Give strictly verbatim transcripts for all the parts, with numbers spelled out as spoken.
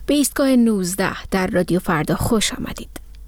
به ایستگاه نوزده در رادیو فردا خوش آمدید.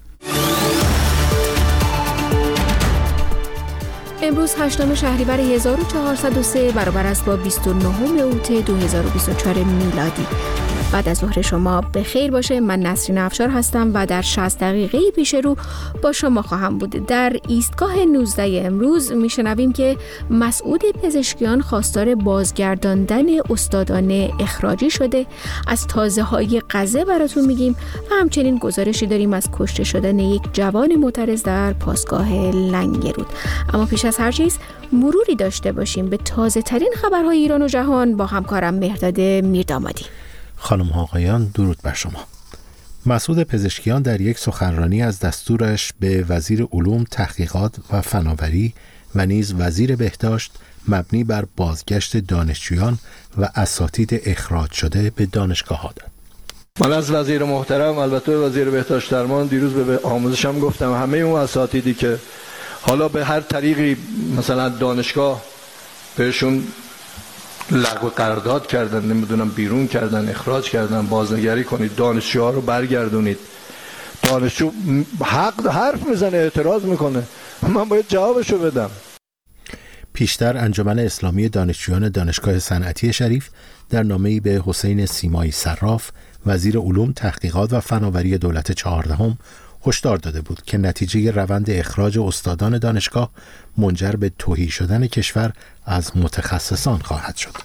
امروز هشتم شهریور هزار و چهارصد و سه برابر است با بیست و نهم اوت دو هزار و بیست و چهار میلادی. بعد از ظهر شما به خیر باشه. من نسرین افشار هستم و در شصت دقیقه پیش رو با شما خواهم بود. در ایستگاه نوزده امروز میشنویم که مسعود پزشکیان خواستار بازگرداندن استادان اخراجی شده. از تازه های غزه براتون میگیم و همچنین گزارشی داریم از کشته شدن یک جوان معترض در پاسگاه لنگرود. اما پیش از هر چیز مروری داشته باشیم به تازه ترین خبرهای ایران و جهان با همکارم مهرداد میردامادی. خانم ها آقایان، درود بر شما. مسعود پزشکیان در یک سخنرانی از دستورش به وزیر علوم، تحقیقات و فناوری و نیز وزیر بهداشت مبنی بر بازگشت دانشجویان و اساتید اخراج شده به دانشگاه‌ها داد. من از وزیر محترم، البته وزیر بهداشت درمان، دیروز به آموزشم گفتم همه اون اساتیدی که حالا به هر طریقی مثلا دانشگاه بهشون لغو قرارداد کردن، نمیدونم بیرون کردن، اخراج کردن، بازنگری کنید، دانشجوها رو برگردونید. دانشجو حق حرف میزنه، اعتراض میکنه، من باید جوابشو بدم. پیشتر انجمن اسلامی دانشجویان دانشگاه صنعتی شریف در نامه‌ای به حسین سیمایی صراف، وزیر علوم، تحقیقات و فناوری دولت چهاردهم، هشدار داده بود که نتیجه روند اخراج استادان دانشگاه منجر به تهی شدن کشور از متخصصان خواهد شد.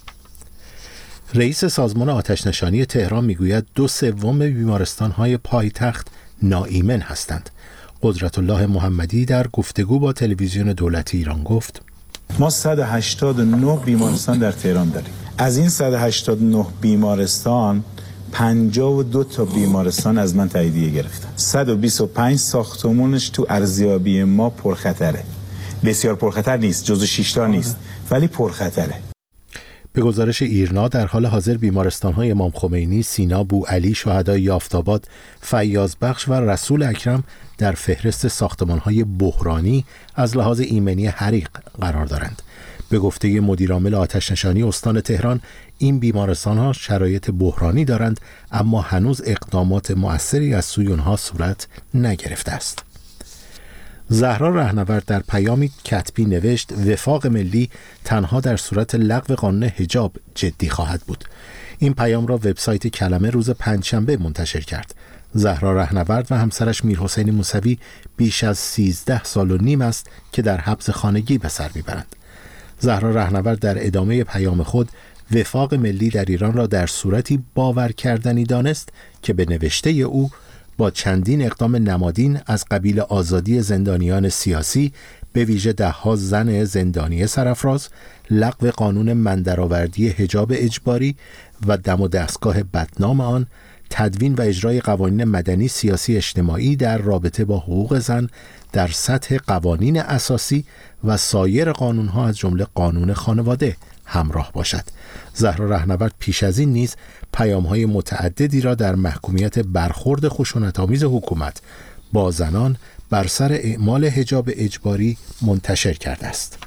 رئیس سازمان آتش‌نشانی تهران میگوید دو سوم بیمارستان‌های پایتخت ناایمن هستند. قدرت الله محمدی در گفتگو با تلویزیون دولتی ایران گفت: ما صد و هشتاد و نه بیمارستان در تهران داریم. از این صد و هشتاد و نه بیمارستان پنجاه و دو تا بیمارستان از من تاییدیه گرفتن. صد و بیست و پنج ساختمونش تو ارزیابی ما پرخطره. بسیار پرخطر نیست، جزو شش تا نیست، ولی پرخطره. به گزارش ایرنا در حال حاضر بیمارستان‌های امام خمینی، سینا، بوعلی، شهدای یافت‌آباد، فیاض بخش و رسول اکرم در فهرست ساختمان‌های بحرانی از لحاظ ایمنی حریق قرار دارند. به گفته مدیرعامل آتش‌نشانی استان تهران، این بیمارستان‌ها شرایط بحرانی دارند اما هنوز اقدامات مؤثری از سوی آنها صورت نگرفته است. زهرا رهنورد در پیامی کتبی نوشت وفاق ملی تنها در صورت لغو قانون حجاب جدی خواهد بود. این پیام را وبسایت کلمه روز پنجشنبه منتشر کرد. زهرا رهنورد و همسرش میرحسین موسوی بیش از سیزده سال و نیم است که در حبس خانگی به سر میبرند. زهرا رهنورد در ادامه پیام خود وفاق ملی در ایران را در صورتی باور کردنی دانست که به نوشته او با چندین اقدام نمادین از قبیل آزادی زندانیان سیاسی، به ویژه ده‌ها زن زندانی سرافراز، لغو قانون مندرآوردی حجاب اجباری و دم و دستگاه بدنام آن، تدوین و اجرای قوانین مدنی، سیاسی، اجتماعی در رابطه با حقوق زن در سطح قوانین اساسی و سایر قانون‌ها از جمله قانون خانواده همراه باشد. زهرا رهنورد پیش از این نیز پیام‌های متعددی را در محکومیت برخورد خشونت‌آمیز حکومت با زنان بر سر اعمال حجاب اجباری منتشر کرده است.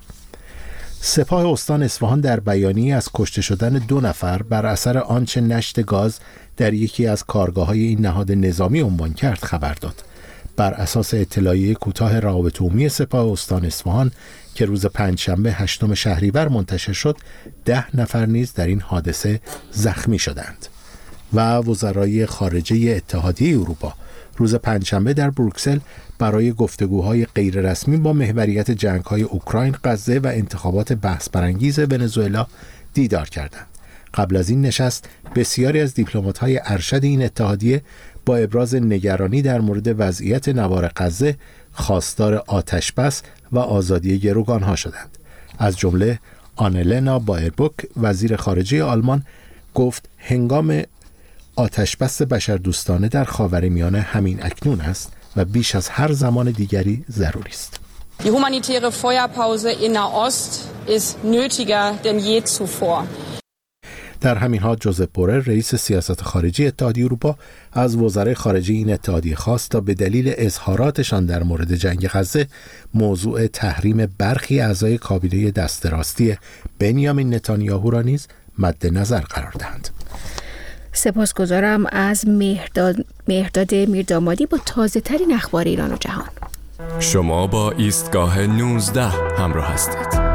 سپاه استان اصفهان در بیانیه از کشته شدن دو نفر بر اثر آنچه نشت گاز در یکی از کارگاه‌های این نهاد نظامی عنوان کرد خبر داد. بر اساس اطلاعیه کوتاه روابط عمومی سپاه استان اصفهان که روز پنجشنبه هشتم شهریور منتشر شد، ده نفر نیز در این حادثه زخمی شدند. و وزرای خارجه اتحادیه اروپا روز پنجشنبه در بروکسل برای گفتگوهای غیررسمی با محوریت جنگ‌های اوکراین، غزه و انتخابات بحث برانگیز ونزوئلا دیدار کردند. قبل از این نشست بسیاری از دیپلمات‌های ارشد این اتحادیه با ابراز نگرانی در مورد وضعیت نوار غزه خواستار آتشبس و آزادی گروگان‌ها شدند. از جمله آنلنا بایربوک وزیر خارجه آلمان گفت هنگام آتشبس بشردوستانه در خاورمیانه همین اکنون است و بیش از هر زمان دیگری ضروری است. Die humanitäre Feuerpause in Nahost ist nötiger denn je zuvor. در همین حال جوزپ بورل رئیس سیاست خارجی اتحادیه اروپا از وزرای خارجه این اتحادیه خواست تا به دلیل اظهاراتشان در مورد جنگ غزه موضوع تحریم برخی اعضای کابینه دست راستی بنیامین نتانیاهو را نیز مد نظر قرار دهند. سپاسگزارم از مهرداد, مهرداد میردامادی با تازه ترین اخبار ایران و جهان. شما با ایستگاه نوزده همراه هستید.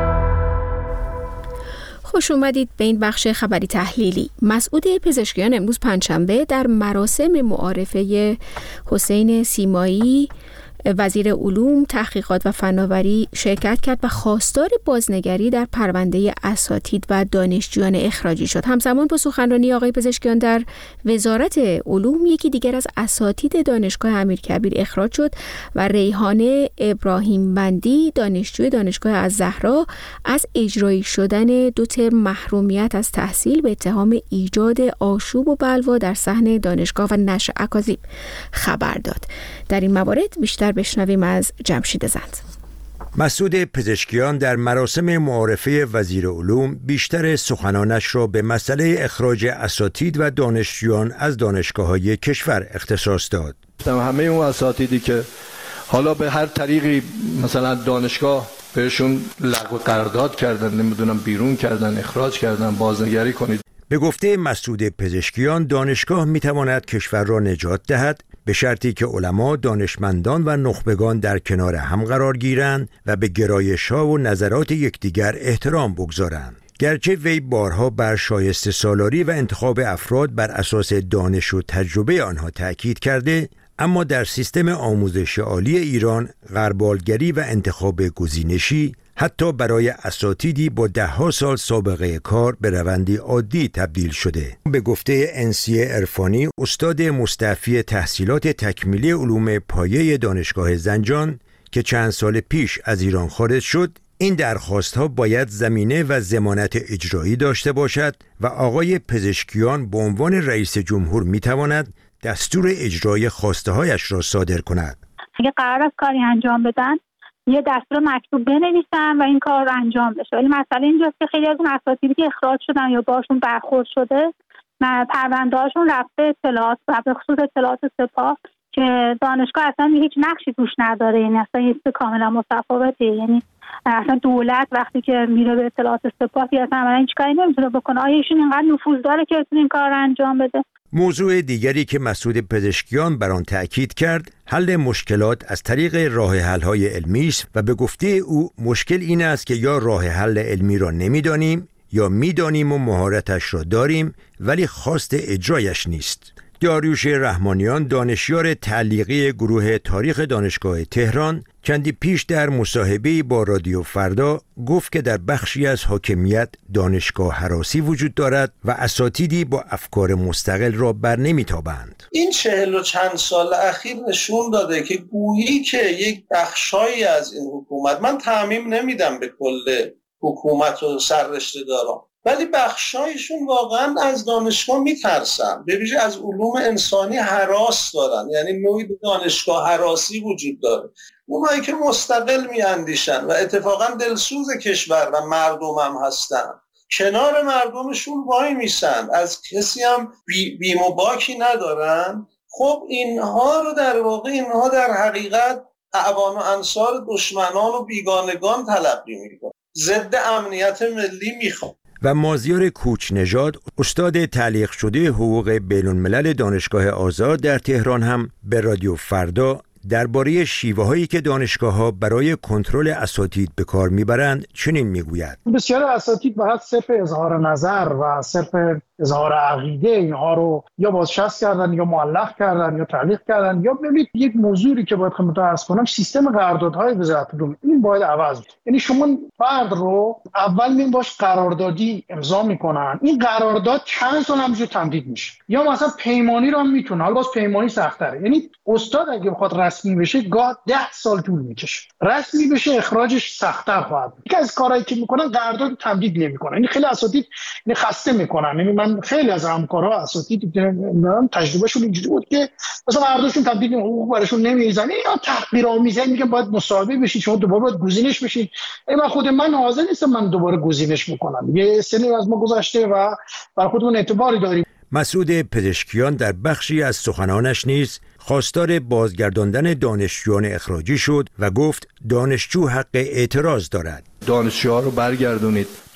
خوش اومدید به این بخش خبری تحلیلی. مسعود پزشکیان امروز پنجشنبه در مراسم معارفه حسین سیمایی وزیر علوم، تحقیقات و فناوری شرکت کرد و خواستار بازنگری در پرونده اساتید و دانشجویان اخراجی شد. همزمان با سخنرانی آقای پزشکیان در وزارت علوم، یکی دیگر از اساتید دانشگاه امیرکبیر اخراج شد و ریحانه ابراهیم بندی دانشجوی دانشگاه الزهرا از اجرایی شدن دو ترم محرومیت از تحصیل به اتهام ایجاد آشوب و بلوا در صحن دانشگاه و نشر اکاذیب خبر داد. در این موارد بیشتر بشنویم از جمشید زند. مسعود پزشکیان در مراسم معارفه وزیر علوم بیشتر سخنانش را به مسئله اخراج اساتید و دانشجویان از دانشگاه‌های کشور اختصاص داد. همه اون اساتیدی که حالا به هر طریقی مثلا دانشگاه بهشون لغو قرارداد کردن، نمیدونم بیرون کردن، اخراج کردن، بازنگری کنید. به گفته مسعود پزشکیان، دانشگاه میتواند کشور را نجات دهد به شرطی که علما، دانشمندان و نخبگان در کنار هم قرار گیرند و به گرایش‌ها و نظرات یکدیگر احترام بگذارند. گرچه وی بارها بر شایسته سالاری و انتخاب افراد بر اساس دانش و تجربه آنها تأکید کرده، اما در سیستم آموزش عالی ایران غربالگری و انتخاب گزینشی حتی برای اساتیدی با دهها سال سابقه کار به روندی عادی تبدیل شده. به گفته انسیه عرفانی، استاد مستعفی تحصیلات تکمیلی علوم پایه دانشگاه زنجان که چند سال پیش از ایران خارج شد، این درخواست‌ها باید زمینه و ضمانت اجرایی داشته باشد و آقای پزشکیان به عنوان رئیس جمهور می‌تواند دستور اجرای خواسته‌هایش را صادر کند. اگه قرار است کاری انجام بدن، یه دستور مکتوب بنویسن و این کار رو انجام بشه. ولی مسئله اینجاست که خیلی از اون اساتیدی که اخراج شدن یا باشون برخورد شده، پرونده‌هاشون رفته اطلاعات و به خصوص اطلاعات سپاه که دانشگاه اصلا هیچ نقشی توش نداره، یعنی اصلا یه چیز کاملا متفاوته. یعنی اصلا دولت وقتی که میره به اطلاعات سپاه اصلا عملاً هیچ کاری نمیتونه بکنه. آیا ایشون اینقدر نفوذ داره که بتونه این کار رو انجام بده؟ موضوع دیگری که مسعود پزشکیان بر آن تأکید کرد، حل مشکلات از طریق راه حل‌های علمی است و به گفته او مشکل این است که یا راه حل علمی را نمی‌دانیم یا می‌دانیم و مهارتش را داریم ولی خواست اجرایش نیست. داریوش رحمانیان، دانشیار تعلیقی گروه تاریخ دانشگاه تهران، چندی پیش در مصاحبه‌ای با رادیو فردا گفت که در بخشی از حاکمیت دانشگاه هراسی وجود دارد و اساتیدی با افکار مستقل را بر نمی‌تابند. این چهل و چند سال اخیر نشون داده که گویی که یک بخشایی از این حکومت، من تعمیم نمیدم به کل حکومت و سررشته دارم، ولی بخشایشون واقعا از دانشگاه میترسن، به ویژه از علوم انسانی هراس دارن، یعنی نوعی دانشگاه هراسی وجود داره. اونایی که مستقل میاندیشن و اتفاقا دلسوز کشور و مردم هم هستن، کنار مردمشون وای میسن، از کسی هم بی بیم و باکی ندارن. خب اینها رو در واقع اینها در حقیقت اعوان و انصار دشمنان و بیگانگان تلقی میکنن، ضد امنیت ملی میخوان. و مازیار کوچ نژاد، استاد تعلیق شده حقوق بین‌الملل دانشگاه آزاد در تهران، هم به رادیو فردا درباره شیوه‌هایی که دانشگاه‌ها برای کنترل اساتید به کار می‌برند چنین می‌گوید: بسیار اساتید فقط صرف اظهار نظر و صرف اظهار عقیده اینها رو یا بازنشست کردن یا معلق کردن یا تعلیق کردن. یا ببینید یک موضوعی که باید خدمتتون عرض کنم، سیستم قراردادهای وزارت علوم این باید عوض بشه. یعنی شما فرد رو اول میین باش قراردادی امضا میکنن، این قرارداد چند سال همینجوری تمدید میشه، یا مثلا پیمانی رو هم میتونه، حالا باز پیمانی سخت‌تره. یعنی استاد اگه بخواد رسمی بشه گاه ده سال طول میکشه، رسمی بشه اخراجش سخت‌تر خواهد بود. یکی از کارهایی که میکنن قرارداد تمدید نمیکنن. یعنی خیلی اساتید یعنی خسته میکنن. یعنی من خیلی از همکارا اساتید دیدم تجربهشون اینجوری بود که مثلا قراردادشون تمدید حقوق براشون نمیزنه یا تحقیرآمیزه، میگن باید مصاحبه بشید، شما دوباره باید گزینش بشید. ای من خود من حاضر نیستم من دوباره گزینش بکنم، یه سنی از ما گذشته و بر خودمون اعتباری داریم. مسعود پزشکیان در بخشی از سخنانش نیز خواستار بازگرداندن دانشجویان اخراجی شد و گفت دانشجو حق اعتراض دارد. دانشجوها رو برگردونید.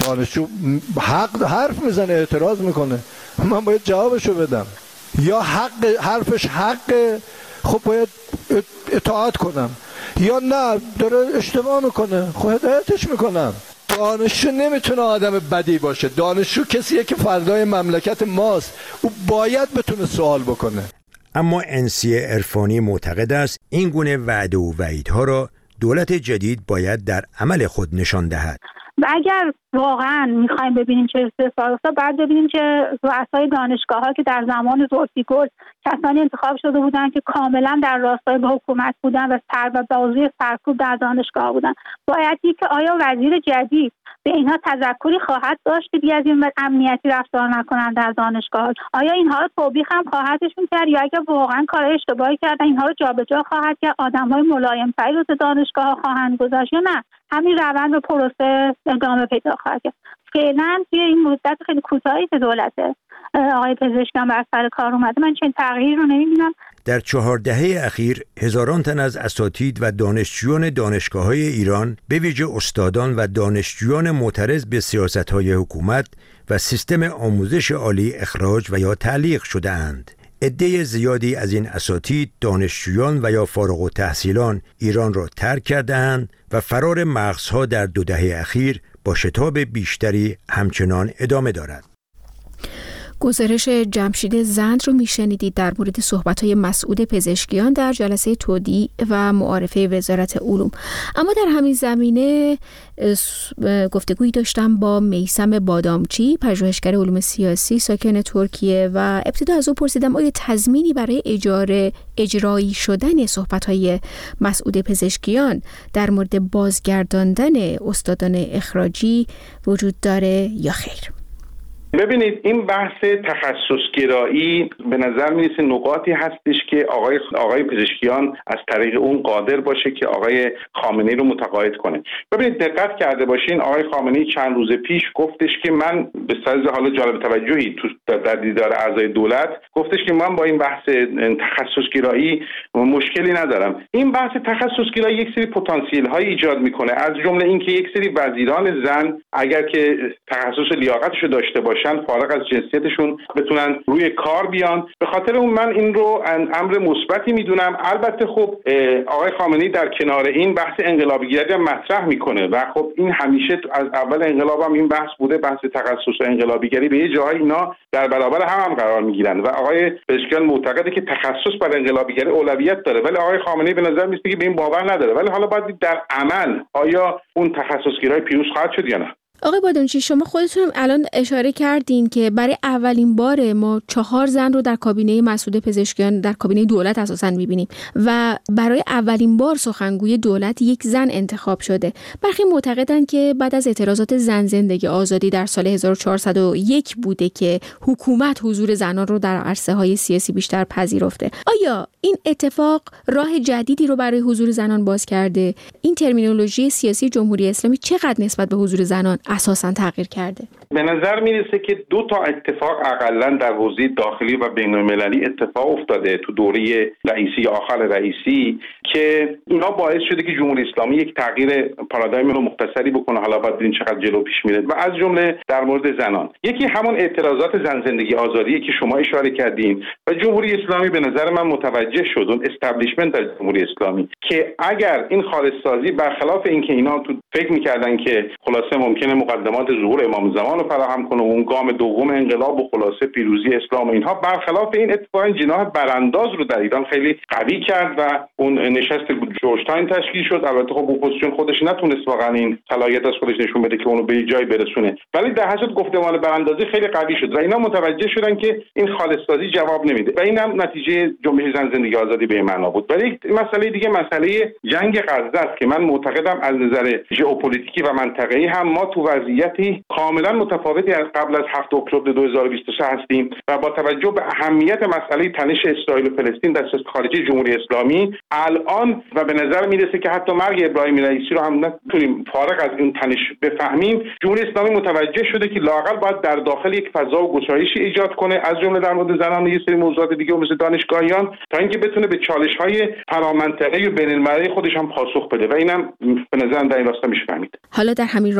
دانشجو حق حرف میزنه، اعتراض میکنه، من باید جوابشو بدم. یا حق حرفش حقه، خب باید اطاعت کنم، یا نه داره اشتباه میکنه، خب هدایتش میکنم. دانشجو نمیتونه آدم بدی باشه. دانشجو کسیه که فردای مملکت ماست، او باید بتونه سوال بکنه. اما انسی عرفانی معتقد است این گونه وعده و وعیدها را دولت جدید باید در عمل خود نشان دهد. و اگر واقعا میخوایم ببینیم چه اتفاقی افتاد، بعد ببینیم که رؤسای دانشگاه‌ها که در زمان زلفیگل کسانی انتخاب شده بودند که کاملا در راستای با حکومت بودن و سر و بازوی سرکوب در دانشگاه بودن، بایدی که آیا وزیر جدید به اینها تذکری خواهد داشت که دیگه از این امنیتی رفتار نکنن در دانشگاه؟ آیا اینها رو توبیخ هم خواهدشون کرد، یا اگر واقعا کار اشتباهی کردن اینها رو جابجا خواهد کرد، آدم‌های ملایم‌تری رو به دانشگاه‌ها خواهند گذاشت، یا نه همین روند و پروسه ادامه پیدا خواهد کرد؟ فعلا توی این مدت خیلی کوتاهی که دولت آقای پزشکیان بر سر کار اومده، من چنین تغییری رو نمی‌بینم. در چهار دهه اخیر هزاران تن از اساتید و دانشجویان دانشگاه‌های ایران، به ویژه استادان و دانشجویان معترض به سیاست‌های حکومت و سیستم آموزش عالی اخراج و یا تعلیق شده‌اند. عده زیادی از این اساتید، دانشجویان و یا فارغ التحصیلان ایران را ترک کرده‌اند و فرار مغزها در دو دهه اخیر با شتاب بیشتری همچنان ادامه دارد. گزارش جمشید زند رو میشنیدید در مورد صحبت‌های مسعود پزشکیان در جلسه تودیع و معارفه وزارت علوم. اما در همین زمینه گفتگویی داشتم با میثم بادامچی، پژوهشگر علوم سیاسی ساکن ترکیه، و ابتدا از او پرسیدم آیا تضمینی برای اجاره اجرایی شدن صحبت‌های مسعود پزشکیان در مورد بازگرداندن استادان اخراجی وجود داره یا خیر؟ ببینید، این بحث تخصصگرایی به نظر میرسه نقاطی هستش که آقای آقای پزشکیان از طریق اون قادر باشه که آقای خامنه‌ای رو متقاعد کنه. ببینید دقت کرده باشین، آقای خامنه‌ای چند روز پیش گفتش که من به طرز حالا جالب توجهی تو در دیدار اعضای دولت گفتش که من با این بحث تخصصگرایی مشکلی ندارم. این بحث تخصصگرایی یک سری پتانسیل های ایجاد میکنه، از جمله اینکه یک سری وزیران زن اگر که تخصص لیاقتشو داشته باشه فارغ از جنسیتشون بتونن روی کار بیان. به خاطر اون من این رو امر مثبتی میدونم. البته خب آقای خامنه‌ای در کنار این بحث انقلابیگری هم مطرح میکنه و خب این همیشه از اول انقلاب هم این بحث بوده، بحث تخصص و انقلابیگری به یه جایی اینا در برابر هم, هم قرار میگیرن و آقای پزشکیان معتقده که تخصص بر انقلابیگری اولویت داره، ولی آقای خامنه‌ای به نظر میاد که به این باور نداره. ولی حالا باید در عمل آیا اون تخصصگرایی پیروز خواهد شد یا نه. آقای بادامچی، شما خودتون الان اشاره کردین که برای اولین بار ما چهار زن رو در کابینه مسعود پزشکیان در کابینه دولت اساساً می‌بینیم و برای اولین بار سخنگوی دولت یک زن انتخاب شده. برخی معتقدن که بعد از اعتراضات زن زندگی آزادی در سال هزار و چهارصد و یک بوده که حکومت حضور زنان رو در عرصه‌های سیاسی بیشتر پذیرفته. آیا این اتفاق راه جدیدی رو برای حضور زنان باز کرده؟ این ترمینولوژی سیاسی جمهوری اسلامی چقدر نسبت به حضور زنان اساساً تغییر کرده؟ به نظر میرسه که دو تا اتفاق اقلن در حوزه داخلی و بین‌المللی اتفاق افتاده تو دوره رئیسی یا آخر رئیسی که اینا باعث شده که جمهوری اسلامی یک تغییر پارادایم رو مختصری بکنه. حالا باید ببینیم چقدر جلو پیش میره و از جمله در مورد زنان. یکی همون اعتراضات زن زندگی آزادی که شما اشاره کردین و جمهوری اسلامی به نظر من متوجه شد، اون استابلیشمنت از جمهوری اسلامی، که اگر این خالص‌سازی برخلاف اینکه اینا تو فکر می‌کردن که خلاصه ممکنه مقدمات ظهور امام زمان رو فراهم کنه و اون گام دوم انقلاب و خلاصه پیروزی اسلام و اینها، برخلاف این اتفاقا جناح برانداز رو در ایران خیلی قوی کرد و اون نشست جورج تاین تشکیل شد. البته خب اپوزیسیون خودش نتونست واقعا این صلاحیت از خودش نشون بده که اونو به جای برسونه، ولی در حسب گفتمان براندازی خیلی قوی شد و اینا متوجه شدن که این خالص‌سازی جواب نمیده و اینم نتیجه جنبش زن زندگی آزادی به معنا بود. ولی مسئله دیگه مسئله جنگ غزه است که من معتقدم از نظر ژئوپلیتیکی و منطقه‌ای هم ما تو وضعیتی کاملا متفاوتی از قبل از هفتم اکتبر دو هزار و بیست و سه هستیم و با توجه به اهمیت مسئله تنش اسرائیل و فلسطین در سیاست خارجی جمهوری اسلامی الان و به نظر میرسه که حتی مرگ ابراهیم رئیسی رو هم نتونیم فارغ از این تنش بفهمیم، جمهوری اسلامی متوجه شده که لااقل باید در داخل یک فضا و گشایشی ایجاد کنه، از جمله در مورد زنان و یه سری موضوعات دیگه مثل دانشگاهیان، تا اینکه بتونه به چالش‌های فرامنطقه‌ای و بین‌المللی خودش هم پاسخ بده و اینم به نظر در این راستا میشه فهمید. حالا در همین راستا هم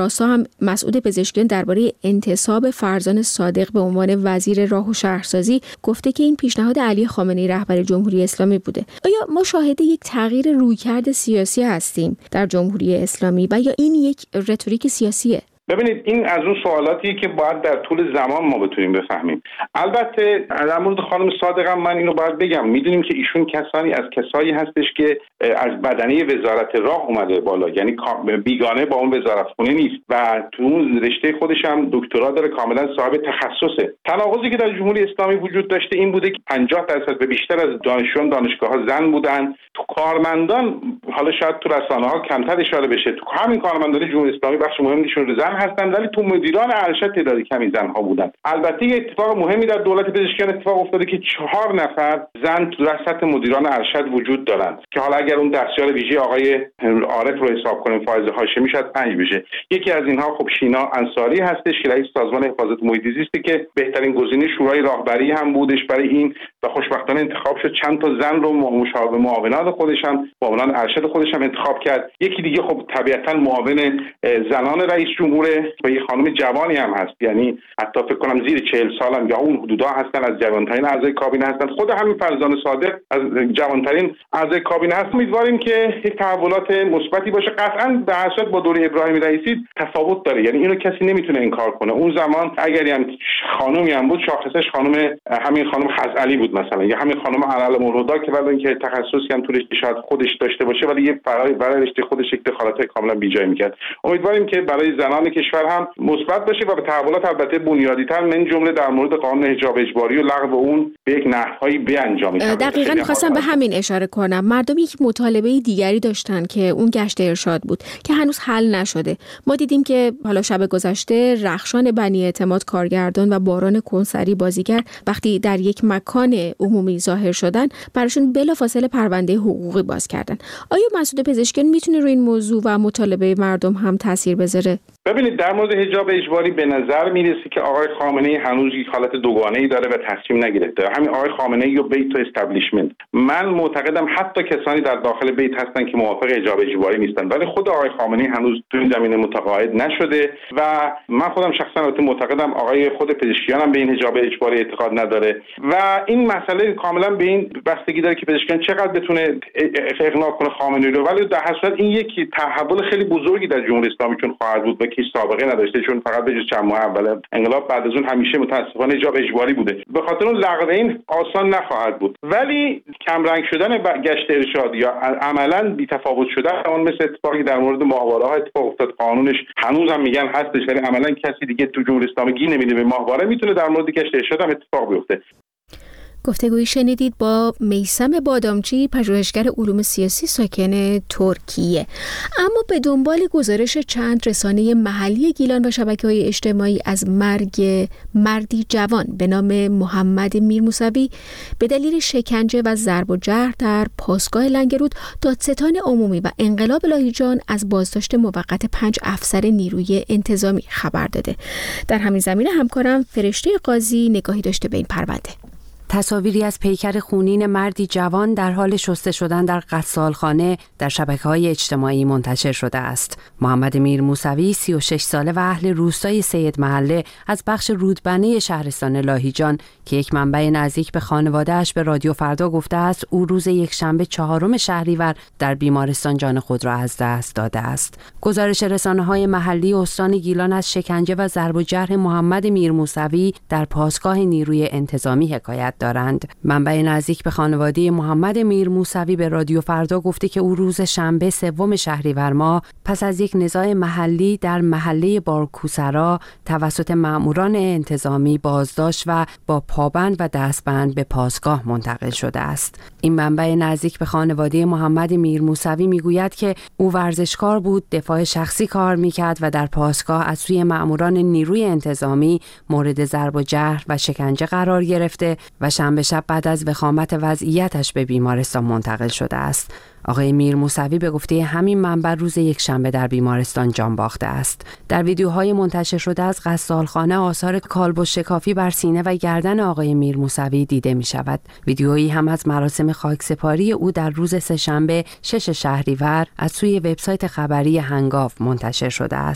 مسعود پزشکیان درباره انتصاب فرزان صادق به عنوان وزیر راه و شهرسازی گفته که این پیشنهاد علی خامنه‌ای رهبر جمهوری اسلامی بوده. آیا ما شاهد یک تغییر رویکرد سیاسی هستیم در جمهوری اسلامی و یا این یک رتوریک سیاسیه؟ ببینید این از اون سوالاتیه که باید در طول زمان ما بتونیم بفهمیم. البته در مورد خانم صادق هم من اینو باید بگم، میدونیم که ایشون کسانی از کسایی هستش که از بدنه وزارت راه اومده بالا، یعنی بیگانه با اون وزارتخونه نیست و تو اون رشته خودش هم دکترا داره، کاملا صاحب تخصصه. تناقضی که در جمهوری اسلامی وجود داشته این بوده که پنجاه درصد به بیشتر از دانشجویان دانشگاه‌ها زن بودن. تو کارمندان حالا شاید تو رسانه‌ها کمتر اشاره بشه، تو همین کارمندان جمهوری اسلامی بخش مهمیشون زن هستن، ولی تو مدیران ارشد تعداد کمی زن‌ها بودن. البته یه اتفاق مهمی در دولت پزشکیان اتفاق افتاده که چهار نفر زن تو سطح مدیران ارشد وجود دارن که حالا اگر اون دستیار ویژه آقای عارف رو حساب کنیم، فائز هاشمی شاید پنج بشه. یکی از اینها خب شینا انصاری هستش که رئیس سازمان حفاظت محیط زیستی که بهترین گزینه شورای راهبری هم بودش برای این و خوشبختانه انتخاب شد. چند تا زن رو مشاور معاونان خودش هم معاونان ارشد خودش هم انتخاب کرد. یکی دیگه خب طبیعتاً معاون زنان رئیس جمهوره و یه خانم جوانی هم هست، یعنی حتی فکر کنم زیر چهل سال هم یا اون حدودا هستن، از جوانترین اعضای کابینه هستن. خود همین فرزان صادق از جوانترین اعضای کابینه هست. امیدواریم که یک تحولات مثبتی باشه. قطعاً به هر صورت با دوره ابراهیم رئیسی تفاوت داره، یعنی اینو کسی نمیتونه انکار کنه. اون زمان اگری هم خانومی هم بود شاخصش خانم همین خانم خزعلی بود مثلا، یا همین خانم علال‌مرتضی که ولی اینکه تخصصی هم تو رشته شاید خودش داشته باشه ولی یه برای برای رشته خودش افتخارات کاملا بیجای میکرد. امیدواریم که برای زنان کشور هم مثبت باشه و به تحولات البته بنیادی‌تر من جمله در مورد قانون حجاب اجباری و لغو اون به یک نحوهایی بیانجامید. دقیقاً می‌خواستم به همین اشاره کنم. مردم یک مطالبه دیگری داشتن که اون گشت ارشاد بود که هنوز حل نشده. ما دیدیم که حالا شب گذشته رخشان بنی اعتماد کارگردان و باران کنسری بازیگر وقتی در یک مکان عمومی ظاهر شدن براشون بلافاصله پرونده حقوقی باز کردن. آیا مسعود پزشکیان میتونه روی این موضوع و مطالبه مردم هم تاثیر بذاره؟ ببینید در مورد حجاب اجباری به نظر میرسه که آقای خامنه‌ای هنوز یک حالت دوگانه‌ای داره و تصمیم نگرفته. همین آقای خامنه‌ای و بیت و استابلیشمنت. من معتقدم حتی کسانی در داخل بیت هستن که موافق حجاب اجباری نیستن، ولی خود آقای خامنه‌ای هنوز تو این زمینه متقاعد نشده و من خودم شخصا البته معتقدم آقای خود پزشکیان هم به این حجاب اجباری اعتقاد نداره و این مسئله کاملا به این بستگی داره که پزشکیان چقدر بتونه اقناع کنه خامنه‌ای رو. ولی در حقیقت این یک تحول خیلی بزرگی در جمهوری اسلامی چون خواهد بود و که سابقه نداشته، چون فقط به جز چند ماه اول انقلاب بعد از اون همیشه متاسفانه حجاب اجباری بوده. به خاطر اون لغو این آسان نخواهد بود، ولی کم رنگ شدن گشت ارشاد یا عملاً بی تفاوت شدن اون مثل اتفاقی در مورد ماهواره ها اتفاق افتاد، قانونش هنوز هم میگن هستش ولی عملاً کسی دیگه تو جمهوری اسلامی گی نمیده به ماهواره، میتونه در مورد گشت ارشاد هم اتفاق بیفته. گفتگویی شنیدید با میثم بادامچی، پژوهشگر علوم سیاسی ساکن ترکیه. اما به دنبال گزارش چند رسانه محلی گیلان و شبکه‌های اجتماعی از مرگ مردی جوان به نام محمد میرموسوی به دلیل شکنجه و ضرب و جرح در پاسگاه لنگرود، دادستان عمومی و انقلاب لاهیجان از بازداشت موقت پنج افسر نیروی انتظامی خبر داده. در همین زمینه همکارم فرشته قاضی نگاهی داشته به این پرونده. تصاویری از پیکر خونین مردی جوان در حال شسته شدن در غسالخانه در شبکه‌های اجتماعی منتشر شده است. محمد میرموسوی سی و شش ساله و اهل روستای سید محله از بخش رودبنه شهرستان لاهیجان که یک منبع نزدیک به خانواده‌اش به رادیو فردا گفته است او روز یکشنبه چهارم شهریور در بیمارستان جان خود را از دست داده است. گزارش رسانه‌های محلی استان گیلان از شکنجه و ضرب و جرح محمد میرموسوی در پاسگاه نیروی انتظامی حکایت دارند. منبع نزدیک به خانواده محمد میرموسوی به رادیو فردا گفته که او روز شنبه سوم شهریور ماه پس از یک نزاع محلی در محله بارکوسرا توسط ماموران انتظامی بازداشت و با پابند و دستبند به پاسگاه منتقل شده است. این منبع نزدیک به خانواده محمد میرموسوی میگوید که او ورزشکار بود، دفاع شخصی کار میکرد و در پاسگاه از سوی ماموران نیروی انتظامی مورد ضرب و جرح و شکنجه قرار گرفته و شنبه شب بعد از وخامت وضعیتش به بیمارستان منتقل شده است. آقای میرموسوی به گفته همین منبع روز یک شنبه در بیمارستان جان باخته است. در ویدیوهای منتشر شده از غسالخانه آثار کالبد شکافی بر سینه و گردن آقای میرموسوی دیده می شود. ویدیویی هم از مراسم خاکسپاری او در روز سه‌شنبه شش شهریور از سوی وبسایت خبری هنگاو منتشر شده است.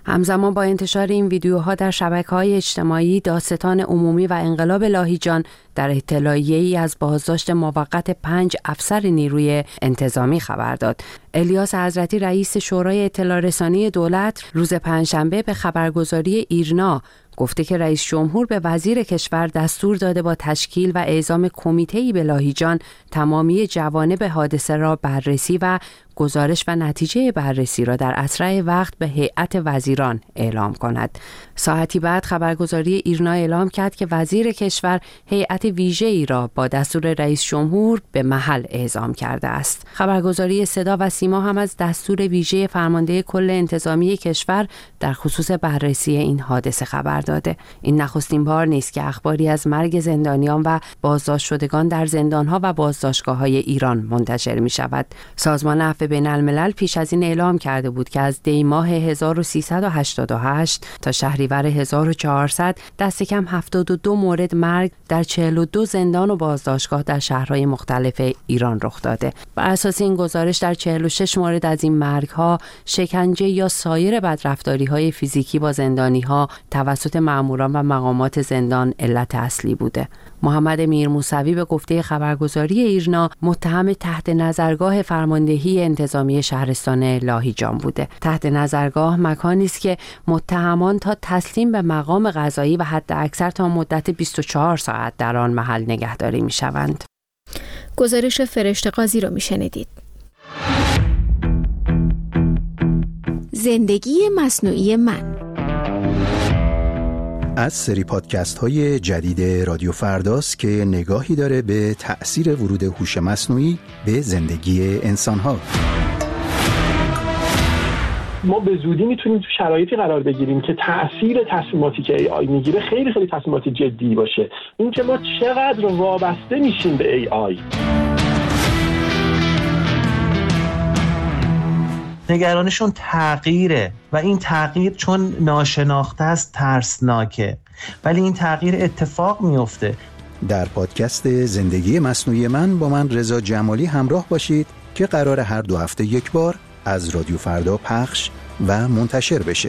همزمان با انتشار این ویدیوها در شبکه‌های اجتماعی، دادستان عمومی و انقلاب لاهیجان در اطلاعیه‌ای از بازداشت موقت پنج افسر نیروی انتظامی خبر داد. الیاس حضرتی رئیس شورای اطلاع رسانی دولت روز پنجشنبه به خبرگزاری ایرنا گفته که رئیس جمهور به وزیر کشور دستور داده با تشکیل و اعزام کمیته‌ای به لاهیجان تمامی جوانب حادثه را بررسی و گزارش و نتیجه بررسی را در اسرع وقت به هیئت وزیران اعلام کند. ساعتی بعد خبرگزاری ایرنا اعلام کرد که وزیر کشور هیئت ویژه‌ای را با دستور رئیس جمهور به محل اعزام کرده است. خبرگزاری صدا و سیما هم از دستور ویژه فرمانده کل انتظامی کشور در خصوص بررسی این حادثه خبر داده. این نخستین بار نیست که اخباری از مرگ زندانیان و بازداشت شدگان در زندان‌ها و بازداشتگاه‌های ایران منتشر می‌شود. سازمان عفو بین‌الملل پیش از این اعلام کرده بود که از دی ماه هزار و سیصد و هشتاد و هشت تا شهریور هزار و چهارصد دست کم هفتاد و دو مورد مرگ در چهل و دو زندان و بازداشتگاه در شهرهای مختلف ایران رخ داده. بر اساس این گزارش در چهل و شش مورد از این مرگ‌ها شکنجه یا سایر بدرفتاری‌های فیزیکی با زندانی‌ها توسط مأموران و مقامات زندان علت اصلی بوده. محمد میر موسوی به گفته خبرگزاری ایرنا متهم تحت نظرگاه فرماندهی انتظامی شهرستان لاهیجان بوده. تحت نظرگاه مکانی است که متهمان تا تسلیم به مقام قضایی و حد اکثر تا مدت بیست و چهار ساعت در آن محل نگهداری می شوند. گزارش فرشته قاضی را می شنیدید. زندگی مصنوعی من از سری پادکست های جدید رادیو فرداست که نگاهی داره به تأثیر ورود هوش مصنوعی به زندگی انسان ها. ما به زودی میتونیم تو شرایطی قرار بگیریم که تأثیر تصمیماتی که ای آی میگیره خیلی خیلی تصمیمات جدی باشه. این که ما چقدر وابسته میشیم به ای آی. نگرانشون تغییره و این تغییر چون ناشناخته است ترسناکه، ولی این تغییر اتفاق میفته. در پادکست زندگی مصنوعی من با من رضا جمالی همراه باشید که قرار هر دو هفته یک بار از رادیو فردا پخش و منتشر بشه.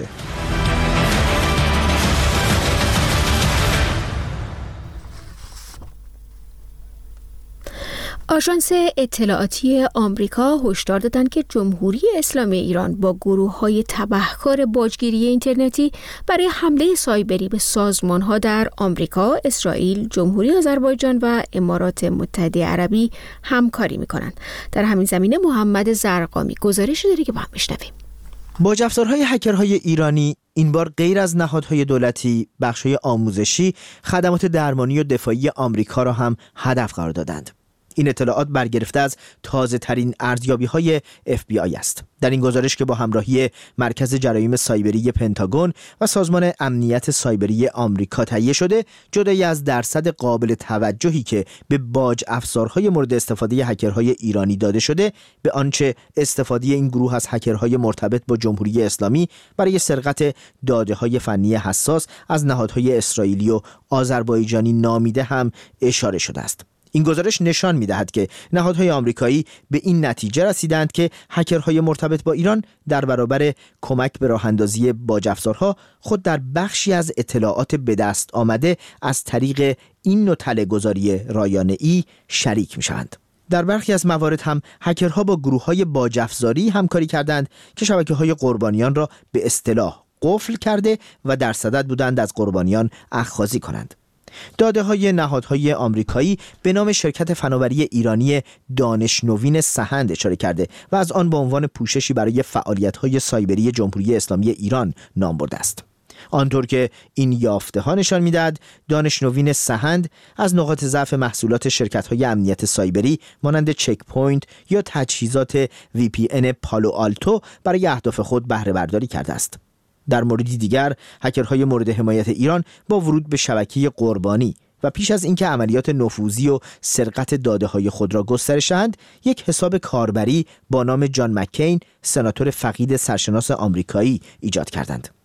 آژانس اطلاعاتی آمریکا هشدار دادند که جمهوری اسلامی ایران با گروه‌های تبهکار باجگیری اینترنتی برای حمله سایبری به سازمان‌ها در آمریکا، اسرائیل، جمهوری آذربایجان و امارات متحده عربی همکاری می‌کنند. در همین زمینه محمد زرقامی گزارشی داره که با هم بشنویم. باج‌افزارهای هکرهای ایرانی این بار غیر از نهادهای دولتی، بخش‌های آموزشی، خدمات درمانی و دفاعی آمریکا را هم هدف قرار دادند. این اطلاعات برگرفته از تازه ترین ارزیابی‌های اف بی آی است. در این گزارش که با همراهی مرکز جرایم سایبری پنتاگون و سازمان امنیت سایبری آمریکا تهیه شده، جدای از درصد قابل توجهی که به باج افزارهای مورد استفاده هکرهای ایرانی داده شده، به آنچه استفاده این گروه از هکرهای مرتبط با جمهوری اسلامی برای سرقت داده‌های فنی حساس از نهادهای اسرائیلی و آذربایجانی نامیده هم اشاره شده است. این گزارش نشان می‌دهد که نهادهای آمریکایی به این نتیجه رسیدند که هکرهای مرتبط با ایران در برابر کمک به راه‌اندازی باج افزارها خود در بخشی از اطلاعات به دست آمده از طریق این نوع تله‌گذاری رایانه‌ای شریک می‌شوند. در برخی از موارد هم هکرها با گروه‌های باج افزاری همکاری کردند که شبکه‌های قربانیان را به اصطلاح قفل کرده و در صدد بودند از قربانیان اخاذی کنند. داده های نهادهای آمریکایی به نام شرکت فناوری ایرانی دانش نوین سهند اشاره کرده و از آن به عنوان پوششی برای فعالیت‌های سایبری جمهوری اسلامی ایران نام برده است. آنطور که این یافته ها نشان می‌دهد، دانش نوین سهند از نقاط ضعف محصولات شرکت‌های امنیت سایبری مانند چک پوینت یا تجهیزات وی پی ان پالو آلتو برای اهداف خود بهره برداری کرده است. در موردی دیگر، هکرهای مورد حمایت ایران با ورود به شبکه قربانی و پیش از اینکه عملیات نفوذی و سرقت داده‌های خود را گسترش دهند، یک حساب کاربری با نام جان مکین، سناتور فقید سرشناس آمریکایی ایجاد کردند.